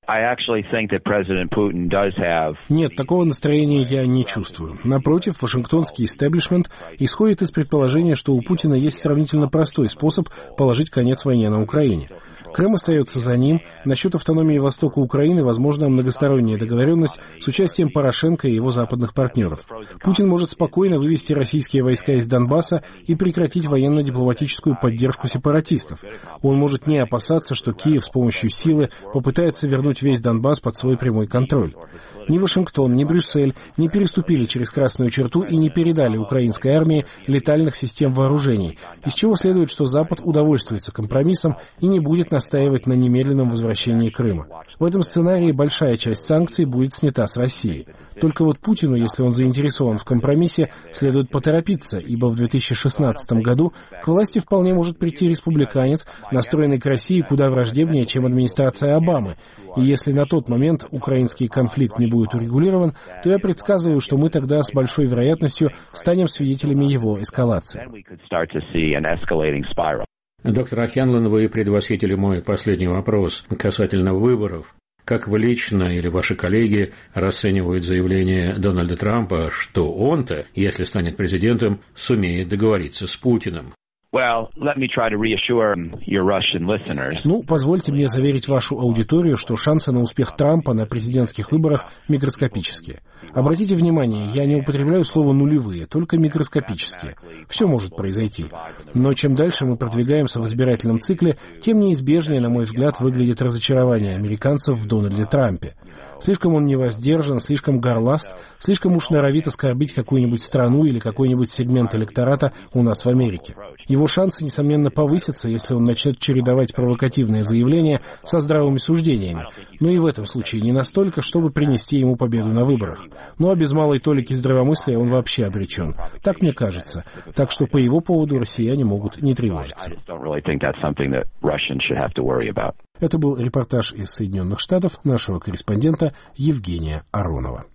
Нет, такого настроения я не чувствую. Напротив, вашингтонский истеблишмент исходит из предположения, что у Путина есть сравнительно простой способ положить конец войне на Украине. Крым остается за ним. Насчет автономии востока Украины возможна многосторонняя договоренность с участием Порошенко и его западных партнеров. Путин может спокойно вывести российские войска из Донбасса и прекратить военно-дипломатическую поддержку сепаратистов. Он может не опасаться, что Киев с помощью силы попытается вернуть весь Донбасс под свой прямой контроль. Ни Вашингтон, ни Брюссель не переступили через красную черту и не передали украинской армии летальных систем вооружений, из чего следует, что Запад удовольствуется компромиссом и не будет настаивать на немедленном возвращении Крыма. В этом сценарии большая часть санкций будет снята с России. Только вот Путину, если он заинтересован в компромиссе, следует поторопиться, ибо в 2016 году к власти вполне может прийти республиканец, настроенный к России куда враждебнее, чем администрация Обамы. И если на тот момент украинский конфликт не будет урегулирован, то я предсказываю, что мы тогда с большой вероятностью станем свидетелями его эскалации. Доктор Ахьянлан, вы предвосхитили мой последний вопрос касательно выборов. Как вы лично или ваши коллеги расценивают заявление Дональда Трампа, что он-то, если станет президентом, сумеет договориться с Путиным? Позвольте мне заверить вашу аудиторию, что шансы на успех Трампа на президентских выборах микроскопические. Обратите внимание, я не употребляю слово «нулевые», только микроскопические. Все может произойти. Но чем дальше мы продвигаемся в избирательном цикле, тем неизбежнее, на мой взгляд, выглядит разочарование американцев в Дональде Трампе. Слишком он невоздержан, слишком горласт, слишком уж норовит оскорбить какую-нибудь страну или какой-нибудь сегмент электората у нас в Америке. Его шансы, несомненно, повысятся, если он начнет чередовать провокативные заявления со здравыми суждениями. Но и в этом случае не настолько, чтобы принести ему победу на выборах. Ну а без малой толики здравомыслия он вообще обречен. Так мне кажется. Так что по его поводу россияне могут не тревожиться. Это был репортаж из Соединенных Штатов нашего корреспондента Евгения Аронова.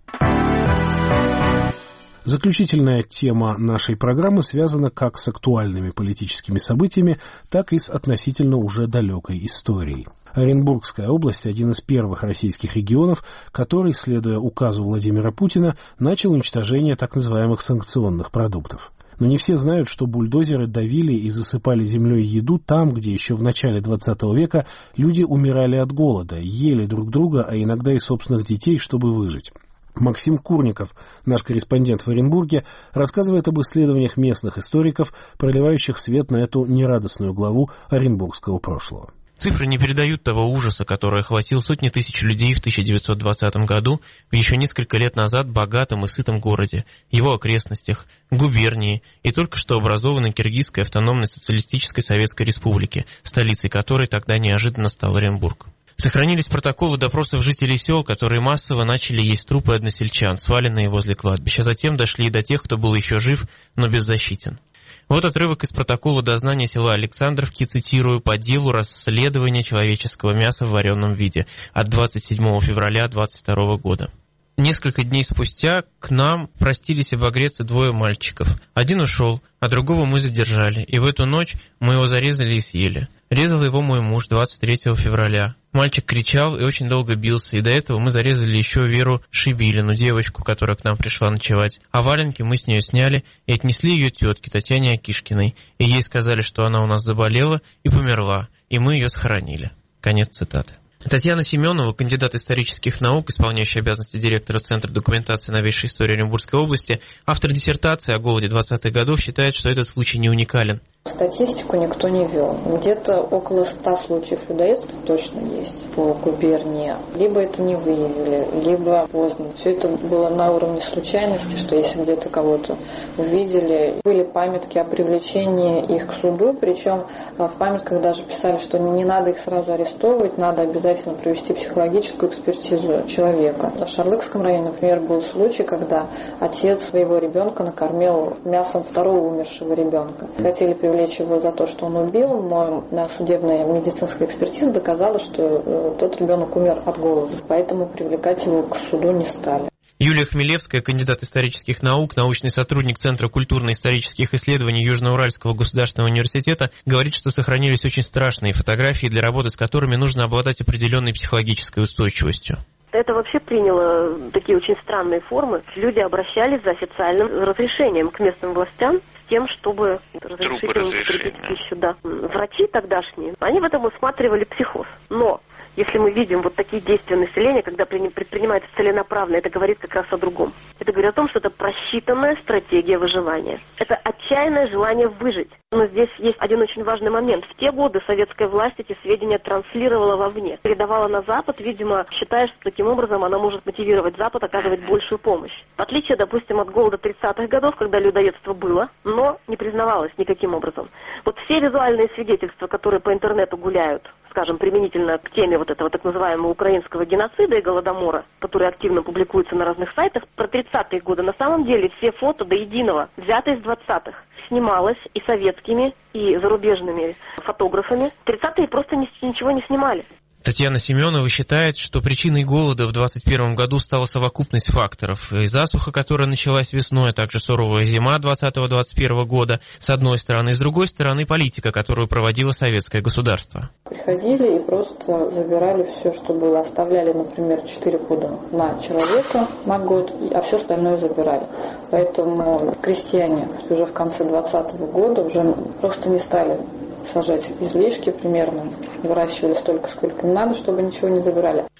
Заключительная тема нашей программы связана как с актуальными политическими событиями, так и с относительно уже далекой историей. Оренбургская область – один из первых российских регионов, который, следуя указу Владимира Путина, начал уничтожение так называемых санкционных продуктов. Но не все знают, что бульдозеры давили и засыпали землей еду там, где еще в начале XX века люди умирали от голода, ели друг друга, а иногда и собственных детей, чтобы выжить. Максим Курников, наш корреспондент в Оренбурге, рассказывает об исследованиях местных историков, проливающих свет на эту нерадостную главу оренбургского прошлого. Цифры не передают того ужаса, который охватил сотни тысяч людей в 1920 году в еще несколько лет назад богатом и сытом городе, его окрестностях, губернии и только что образованной Киргизской автономной социалистической Советской Республике, столицей которой тогда неожиданно стал Оренбург. Сохранились протоколы допросов жителей сел, которые массово начали есть трупы односельчан, сваленные возле кладбища, затем дошли и до тех, кто был еще жив, но беззащитен. Вот отрывок из протокола дознания села Александровки, цитирую, по делу расследования человеческого мяса в вареном виде от 27 февраля 1922 года. Несколько дней спустя к нам простились обогреться двое мальчиков. Один ушел, а другого мы задержали, и в эту ночь мы его зарезали и съели. Резал его мой муж 23 февраля. Мальчик кричал и очень долго бился, и до этого мы зарезали еще Веру Шибилину, девочку, которая к нам пришла ночевать. А валенки мы с нее сняли и отнесли ее тетке Татьяне Акишкиной, и ей сказали, что она у нас заболела и померла, и мы ее сохранили. Конец цитаты. Татьяна Семенова, кандидат исторических наук, исполняющая обязанности директора Центра документации новейшей истории Оренбургской области, автор диссертации о голоде 20-х годов, считает, что этот случай не уникален. Статистику никто не вел. Где-то около 100 случаев людоедства точно есть по губернии. Либо это не выявили, либо поздно. Все это было на уровне случайности, что если где-то кого-то увидели, были памятки о привлечении их к суду, причем в памятках даже писали, что не надо их сразу арестовывать, надо обязательно провести психологическую экспертизу человека. В Шарлыкском районе, например, был случай, когда отец своего ребенка накормил мясом второго умершего ребенка. Хотели привлечь его за то, что он убил, но судебная медицинская экспертиза доказала, что тот ребенок умер от голода, поэтому привлекать его к суду не стали. Юлия Хмелевская, кандидат исторических наук, научный сотрудник Центра культурно-исторических исследований Южноуральского государственного университета, говорит, что сохранились очень страшные фотографии, для работы с которыми нужно обладать определенной психологической устойчивостью. Это вообще приняло такие очень странные формы. Люди обращались за официальным разрешением к местным властям с тем, чтобы разрешить им употребить пищу. Да. Врачи тогдашние, они в этом усматривали психоз. Но если мы видим вот такие действия населения, когда предпринимается целенаправленно, это говорит как раз о другом. Это говорит о том, что это просчитанная стратегия выживания. Это отчаянное желание выжить. Но здесь есть один очень важный момент. В те годы советская власть эти сведения транслировала вовне, передавала на Запад, видимо, считая, что таким образом она может мотивировать Запад оказывать большую помощь. В отличие, допустим, от голода 30-х годов, когда людоедство было, но не признавалось никаким образом. Вот все визуальные свидетельства, которые по интернету гуляют, скажем, применительно к теме вот этого так называемого украинского геноцида и голодомора, которые активно публикуются на разных сайтах, про 30-е годы, на самом деле все фото до единого взяты из 20-х. Снималось и советскими, и зарубежными фотографами. 30-е просто ничего не снимали. Татьяна Семенова считает, что причиной голода в 2021 году стала совокупность факторов. И засуха, которая началась весной, а также суровая зима 2020-2021 года, с одной стороны, и с другой стороны, политика, которую проводило советское государство. Приходили и просто забирали все, что было. Оставляли, например, 4 пуда на человека на год, а все остальное забирали. Поэтому крестьяне уже в конце 2020 года уже просто не стали сажать излишки примерно, выращивали столько, сколько им надо, чтобы ничего не забирали.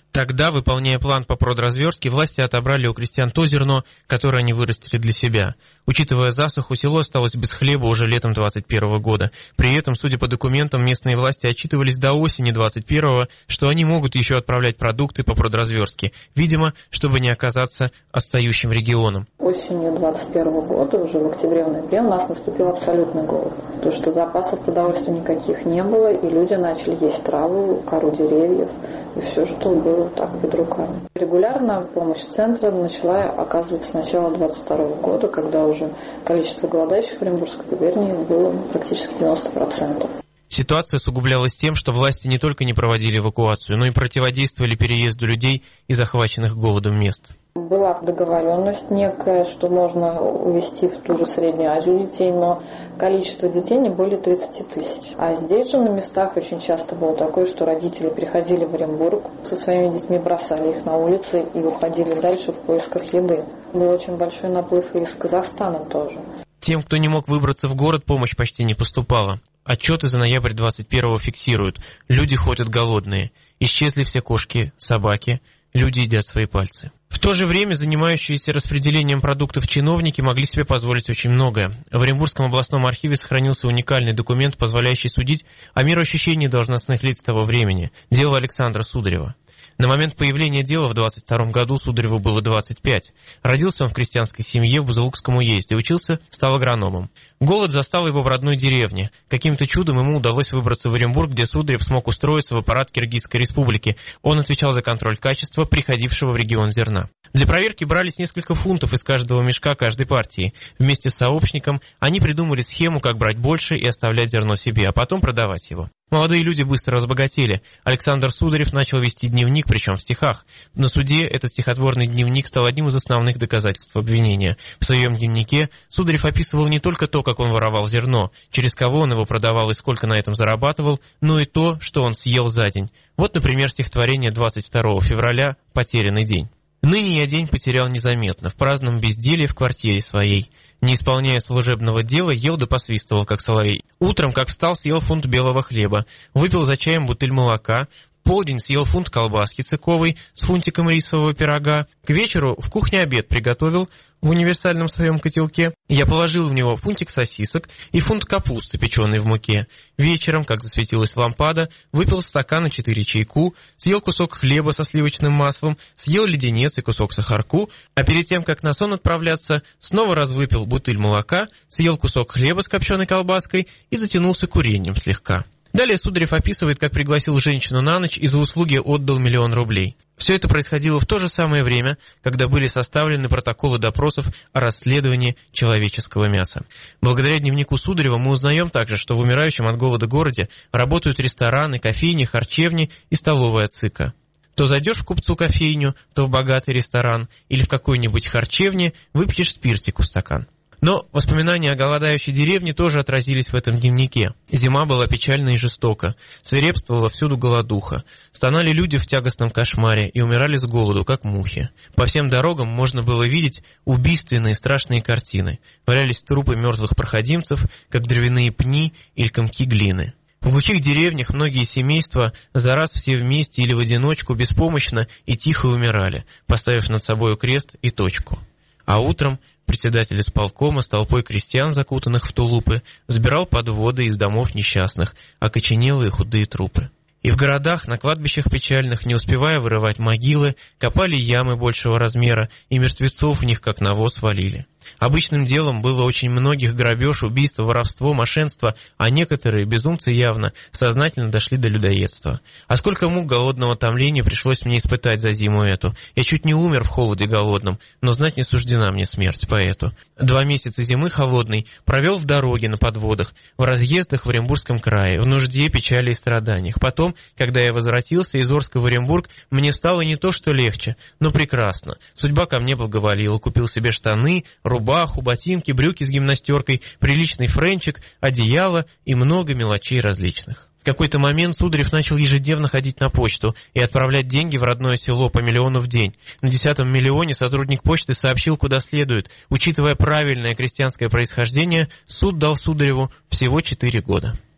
Тогда, выполняя план по продразверстке, власти отобрали у крестьян то зерно, которое они вырастили для себя. Учитывая засуху, село осталось без хлеба уже летом 21 года. При этом, судя по документам, местные власти отчитывались до осени 21-го, что они могут еще отправлять продукты по продразверстке, видимо, чтобы не оказаться отстающим регионом. Осенью 21 года, уже в октябре, в ноябре, у нас наступил абсолютный голод. Потому что запасов продовольствия никаких не было, и люди начали есть траву, кору деревьев, и все, что было так под руками. Регулярно помощь центра начала оказываться с начала 22 года, когда уже количество голодающих в Оренбургской губернии было практически 90%. Ситуация усугублялась тем, что власти не только не проводили эвакуацию, но и противодействовали переезду людей из захваченных голодом мест. Была договоренность некая, что можно увезти в ту же Среднюю Азию детей, но количество детей не более 30 тысяч. А здесь же на местах очень часто было такое, что родители приходили в Оренбург со своими детьми, бросали их на улице и уходили дальше в поисках еды. Был очень большой наплыв и из Казахстана тоже. Тем, кто не мог выбраться в город, помощь почти не поступала. Отчеты за ноябрь 21-го фиксируют. Люди ходят голодные. Исчезли все кошки, собаки. Люди едят свои пальцы. В то же время занимающиеся распределением продуктов чиновники могли себе позволить очень многое. В Оренбургском областном архиве сохранился уникальный документ, позволяющий судить о мироощущении должностных лиц того времени. Дело Александра Сударева. На момент появления дела в 22 году Судареву было 25. Родился он в крестьянской семье в Бузулукском уезде, учился, стал агрономом. Голод застал его в родной деревне. Каким-то чудом ему удалось выбраться в Оренбург, где Сударев смог устроиться в аппарат Киргизской республики. Он отвечал за контроль качества приходившего в регион зерна. Для проверки брались несколько фунтов из каждого мешка каждой партии. Вместе с сообщником они придумали схему, как брать больше и оставлять зерно себе, а потом продавать его. Молодые люди быстро разбогатели. Александр Сударев начал вести дневник, причем в стихах. На суде этот стихотворный дневник стал одним из основных доказательств обвинения. В своем дневнике Сударев описывал не только то, как он воровал зерно, через кого он его продавал и сколько на этом зарабатывал, но и то, что он съел за день. Вот, например, стихотворение 22 февраля «Потерянный день». «Ныне я день потерял незаметно, в праздном безделье в квартире своей. Не исполняя служебного дела, ел да посвистывал, как соловей. Утром, как встал, съел фунт белого хлеба, выпил за чаем бутыль молока, в полдень съел фунт колбаски цыковой с фунтиком рисового пирога, к вечеру в кухне обед приготовил в универсальном своем котелке. Я положил в него фунтик сосисок и фунт капусты, печеной в муке. Вечером, как засветилась лампада, выпил стакана 4 чайку, съел кусок хлеба со сливочным маслом, съел леденец и кусок сахарку, а перед тем, как на сон отправляться, снова развыпил бутыль молока, съел кусок хлеба с копченой колбаской и затянулся курением слегка». Далее Сударев описывает, как пригласил женщину на ночь и за услуги отдал 1 000 000 рублей. Все это происходило в то же самое время, когда были составлены протоколы допросов о расследовании человеческого мяса. Благодаря дневнику Сударева мы узнаем также, что в умирающем от голода городе работают рестораны, кофейни, харчевни и столовая ЦИКа. То зайдешь в купцу кофейню, то в богатый ресторан или в какой-нибудь харчевне выпьешь спиртику стакан. Но воспоминания о голодающей деревне тоже отразились в этом дневнике. Зима была печальна и жестока, свирепствовала всюду голодуха. Стонали люди в тягостном кошмаре и умирали с голоду, как мухи. По всем дорогам можно было видеть убийственные страшные картины. Валялись трупы мертвых проходимцев, как дровяные пни или комки глины. В глухих деревнях многие семейства за раз все вместе или в одиночку беспомощно и тихо умирали, поставив над собой крест и точку. А утром председатель исполкома с толпой крестьян, закутанных в тулупы, сбирал подводы из домов несчастных, окоченелые худые трупы. И в городах, на кладбищах печальных, не успевая вырывать могилы, копали ямы большего размера, и мертвецов в них как навоз валили. Обычным делом было очень многих грабеж, убийство, воровство, мошенство, а некоторые, безумцы явно, сознательно дошли до людоедства. А сколько мук голодного томления пришлось мне испытать за зиму эту. Я чуть не умер в холоде голодном, но знать не суждена мне смерть поэту. 2 месяца зимы холодной провел в дороге на подводах, в разъездах в Оренбургском крае, в нужде, печали и страданиях. Потом, когда я возвратился из Орска в Оренбург, мне стало не то что легче, но прекрасно. Судьба ко мне благоволила, купил себе штаны, рубаху, ботинки, брюки с гимнастеркой, приличный френчик, одеяло и много мелочей различных. В какой-то момент Сударев начал ежедневно ходить на почту и отправлять деньги в родное село по 1 000 000 в день. На 10-м миллионе сотрудник почты сообщил, куда следует. Учитывая правильное крестьянское происхождение, суд дал Судареву всего 4 года.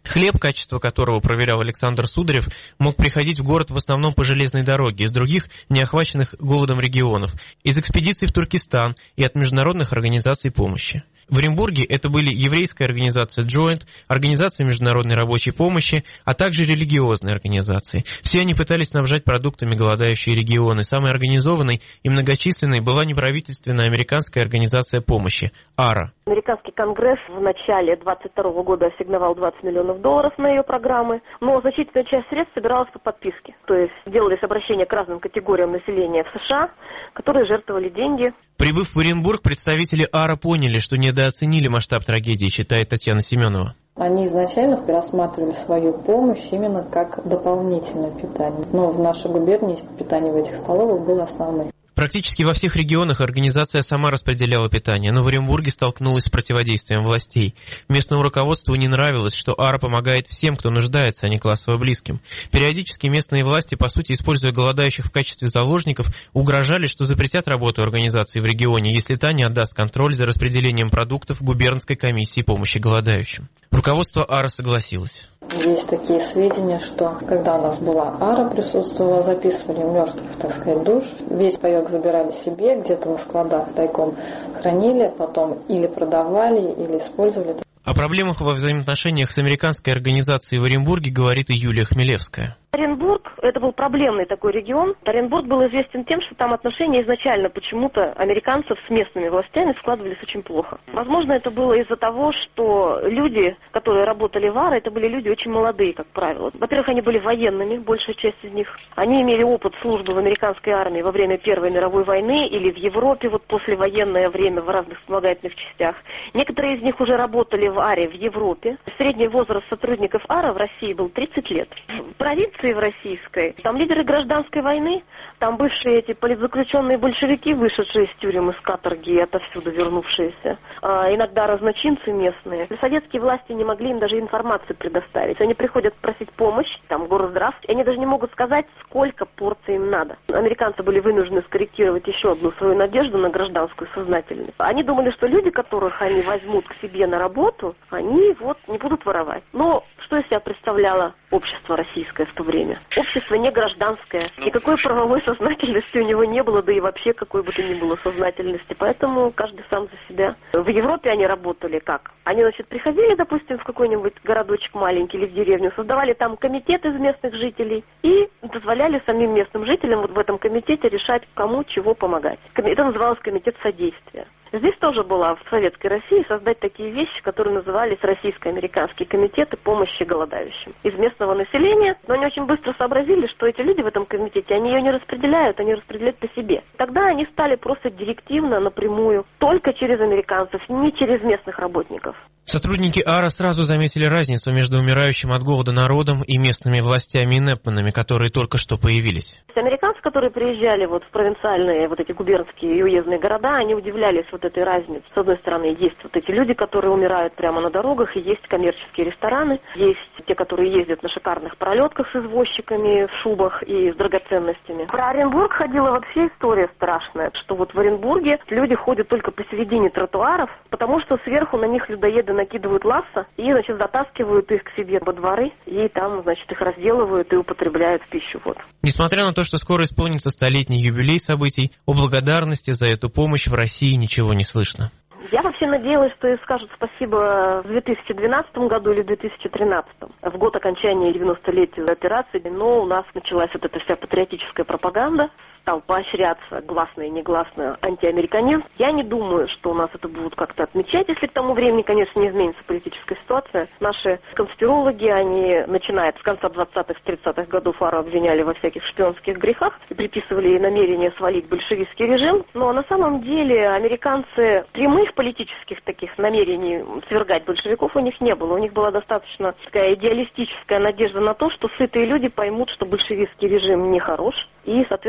Хлеб, качество которого проверял Александр Сударев, мог приходить в город в основном по железной дороге, из других неохваченных голодом регионов, из экспедиций в Туркестан и от международных организаций помощи. В Оренбурге это были еврейская организация Joint, организация международной рабочей помощи, а также религиозные организации. Все они пытались снабжать продуктами голодающие регионы. Самой организованной и многочисленной была неправительственная американская организация помощи АРА. Американский конгресс в начале 2022 года ассигновал $20 миллионов на ее программы, но значительная часть средств собиралась по подписке. То есть делались обращения к разным категориям населения в США, которые жертвовали деньги. Прибыв в Оренбург, представители АРА поняли, что недооценили масштаб трагедии, считает Татьяна Семенова. Они изначально рассматривали свою помощь именно как дополнительное питание. Но в нашей губернии питание в этих столовых было основным. Практически во всех регионах организация сама распределяла питание, но в Оренбурге столкнулась с противодействием властей. Местному руководству не нравилось, что АРА помогает всем, кто нуждается, а не классово близким. Периодически местные власти, по сути, используя голодающих в качестве заложников, угрожали, что запретят работу организации в регионе, если та не отдаст контроль за распределением продуктов губернской комиссии помощи голодающим. Руководство АРА согласилось. Есть такие сведения, что когда у нас была АРА, присутствовала, записывали мертвых, так сказать, душ. Весь паёк забирали себе, где-то на складах тайком хранили, потом или продавали, или использовали. О проблемах во взаимоотношениях с американской организацией в Оренбурге говорит и Юлия Хмелевская. Оренбург – это был проблемный такой регион. Оренбург был известен тем, что там отношения изначально почему-то американцев с местными властями складывались очень плохо. Возможно, это было из-за того, что люди, которые работали в АРА, это были люди очень молодые, как правило. Во-первых, они были военными, большая часть из них. Они имели опыт службы в американской армии во время Первой мировой войны или в Европе, вот послевоенное время в разных вспомогательных частях. Некоторые из них уже работали в АРе в Европе. Средний возраст сотрудников АРа в России был 30 лет. В провинции в российской, там лидеры гражданской войны, там бывшие эти политзаключенные большевики, вышедшие из тюрем, из каторги и отовсюду вернувшиеся. Иногда разночинцы местные. Советские власти не могли им даже информации предоставить. Они приходят просить помощь, там, горздрав, и они даже не могут сказать, сколько порций им надо. Американцы были вынуждены скорректировать еще одну свою надежду на гражданскую сознательность. Они думали, что люди, которых они возьмут к себе на работу, они вот не будут воровать. Но что из себя представляло общество российское в то время? Общество не гражданское. Никакой правовой сознательности у него не было, да и вообще какой бы то ни было сознательности. Поэтому каждый сам за себя. В Европе они работали как? Они, значит, приходили, допустим, в какой-нибудь городочек маленький или в деревню, создавали там комитет из местных жителей и дозволяли самим местным жителям вот в этом комитете решать, кому чего помогать. Это называлось комитет содействия. Здесь тоже была в Советской России создать такие вещи, которые назывались Российско-американские комитеты помощи голодающим из местного населения. Но они очень быстро сообразили, что эти люди в этом комитете, они ее не распределяют, они распределяют по себе. Тогда они стали просто директивно, напрямую, только через американцев, не через местных работников. Сотрудники АРА сразу заметили разницу между умирающим от голода народом и местными властями и Непманами, которые только что появились. Американцы, которые приезжали вот в провинциальные, вот эти губернские и уездные города, они удивлялись вот этой разнице. С одной стороны, есть вот эти люди, которые умирают прямо на дорогах, и есть коммерческие рестораны, есть те, которые ездят на шикарных пролетках с извозчиками, в шубах и с драгоценностями. Про Оренбург ходила вообще история страшная, что вот в Оренбурге люди ходят только посередине тротуаров, потому что сверху на них людоеды накидывают ласса и, значит, затаскивают их к себе во дворы, и там, значит, их разделывают и употребляют в пищу. Вот. Несмотря на то, что скоро исполнится столетний юбилей событий, о благодарности за эту помощь в России ничего не слышно. Я вообще надеялась, что скажут спасибо в 2012 году или 2013, в год окончания 90-летия операции, но у нас началась вот эта вся патриотическая пропаганда, стал поощряться гласно и негласно антиамериканизм. Я не думаю, что у нас это будут как-то отмечать, если к тому времени, конечно, не изменится политическая ситуация. Наши конспирологи, они, начиная с конца 20-х, с 30-х годов, АРА обвиняли во всяких шпионских грехах и приписывали ей намерение свалить большевистский режим. Но на самом деле американцы прямых политических таких намерений свергать большевиков у них не было. У них была достаточно такая идеалистическая надежда на то, что сытые люди поймут, что большевистский режим нехорош, и, соответственно,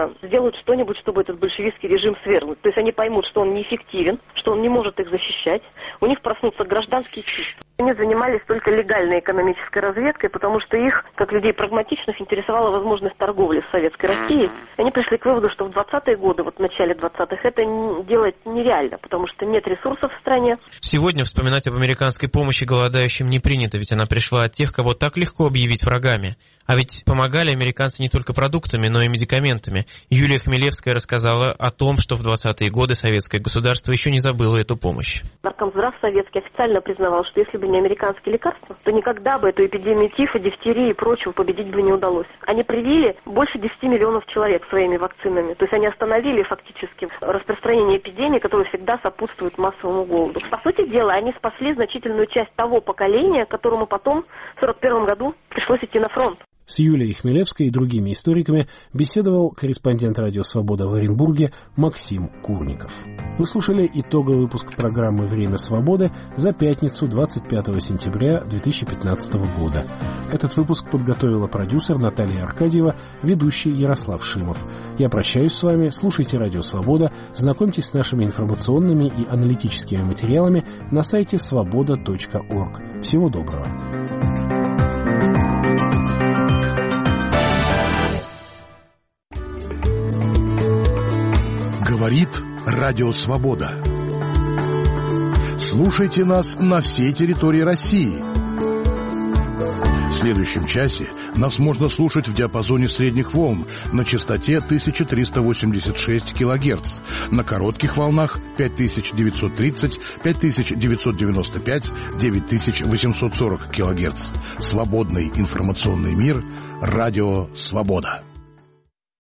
обязательно сделают что-нибудь, чтобы этот большевистский режим свергнуть. То есть они поймут, что он неэффективен, что он не может их защищать, у них проснутся гражданские чувства. Они занимались только легальной экономической разведкой, потому что их, как людей прагматичных, интересовала возможность торговли с Советской Россией. Они пришли к выводу, что в 20-е годы, вот в начале 20-х, это делать нереально, потому что нет ресурсов в стране. Сегодня вспоминать об американской помощи голодающим не принято, ведь она пришла от тех, кого так легко объявить врагами. А ведь помогали американцы не только продуктами, но и медикаментами. Юлия Хмелевская рассказала о том, что в 20-е годы советское государство еще не забыло эту помощь. Наркомздрав советский официально признавал, что если бы не американские лекарства, то никогда бы эту эпидемию тифа, дифтерии и прочего победить бы не удалось. Они привили больше 10 миллионов человек своими вакцинами. То есть они остановили фактически распространение эпидемии, которая всегда сопутствует массовому голоду. По сути дела, они спасли значительную часть того поколения, которому потом в 1941 году пришлось идти на фронт. С Юлией Хмелевской и другими историками беседовал корреспондент «Радио Свобода» в Оренбурге Максим Курников. Вы слушали итоговый выпуск программы «Время свободы» за пятницу 25 сентября 2015 года. Этот выпуск подготовила продюсер Наталья Аркадьева, ведущий Ярослав Шимов. Я прощаюсь с вами, слушайте «Радио Свобода», знакомьтесь с нашими информационными и аналитическими материалами на сайте svoboda.org. Всего доброго. Говорит Радио Свобода. Слушайте нас на всей территории России. В следующем часе нас можно слушать в диапазоне средних волн на частоте 1386 кГц, на коротких волнах 5930, 5995, 9840 кГц. Свободный информационный мир. Радио Свобода.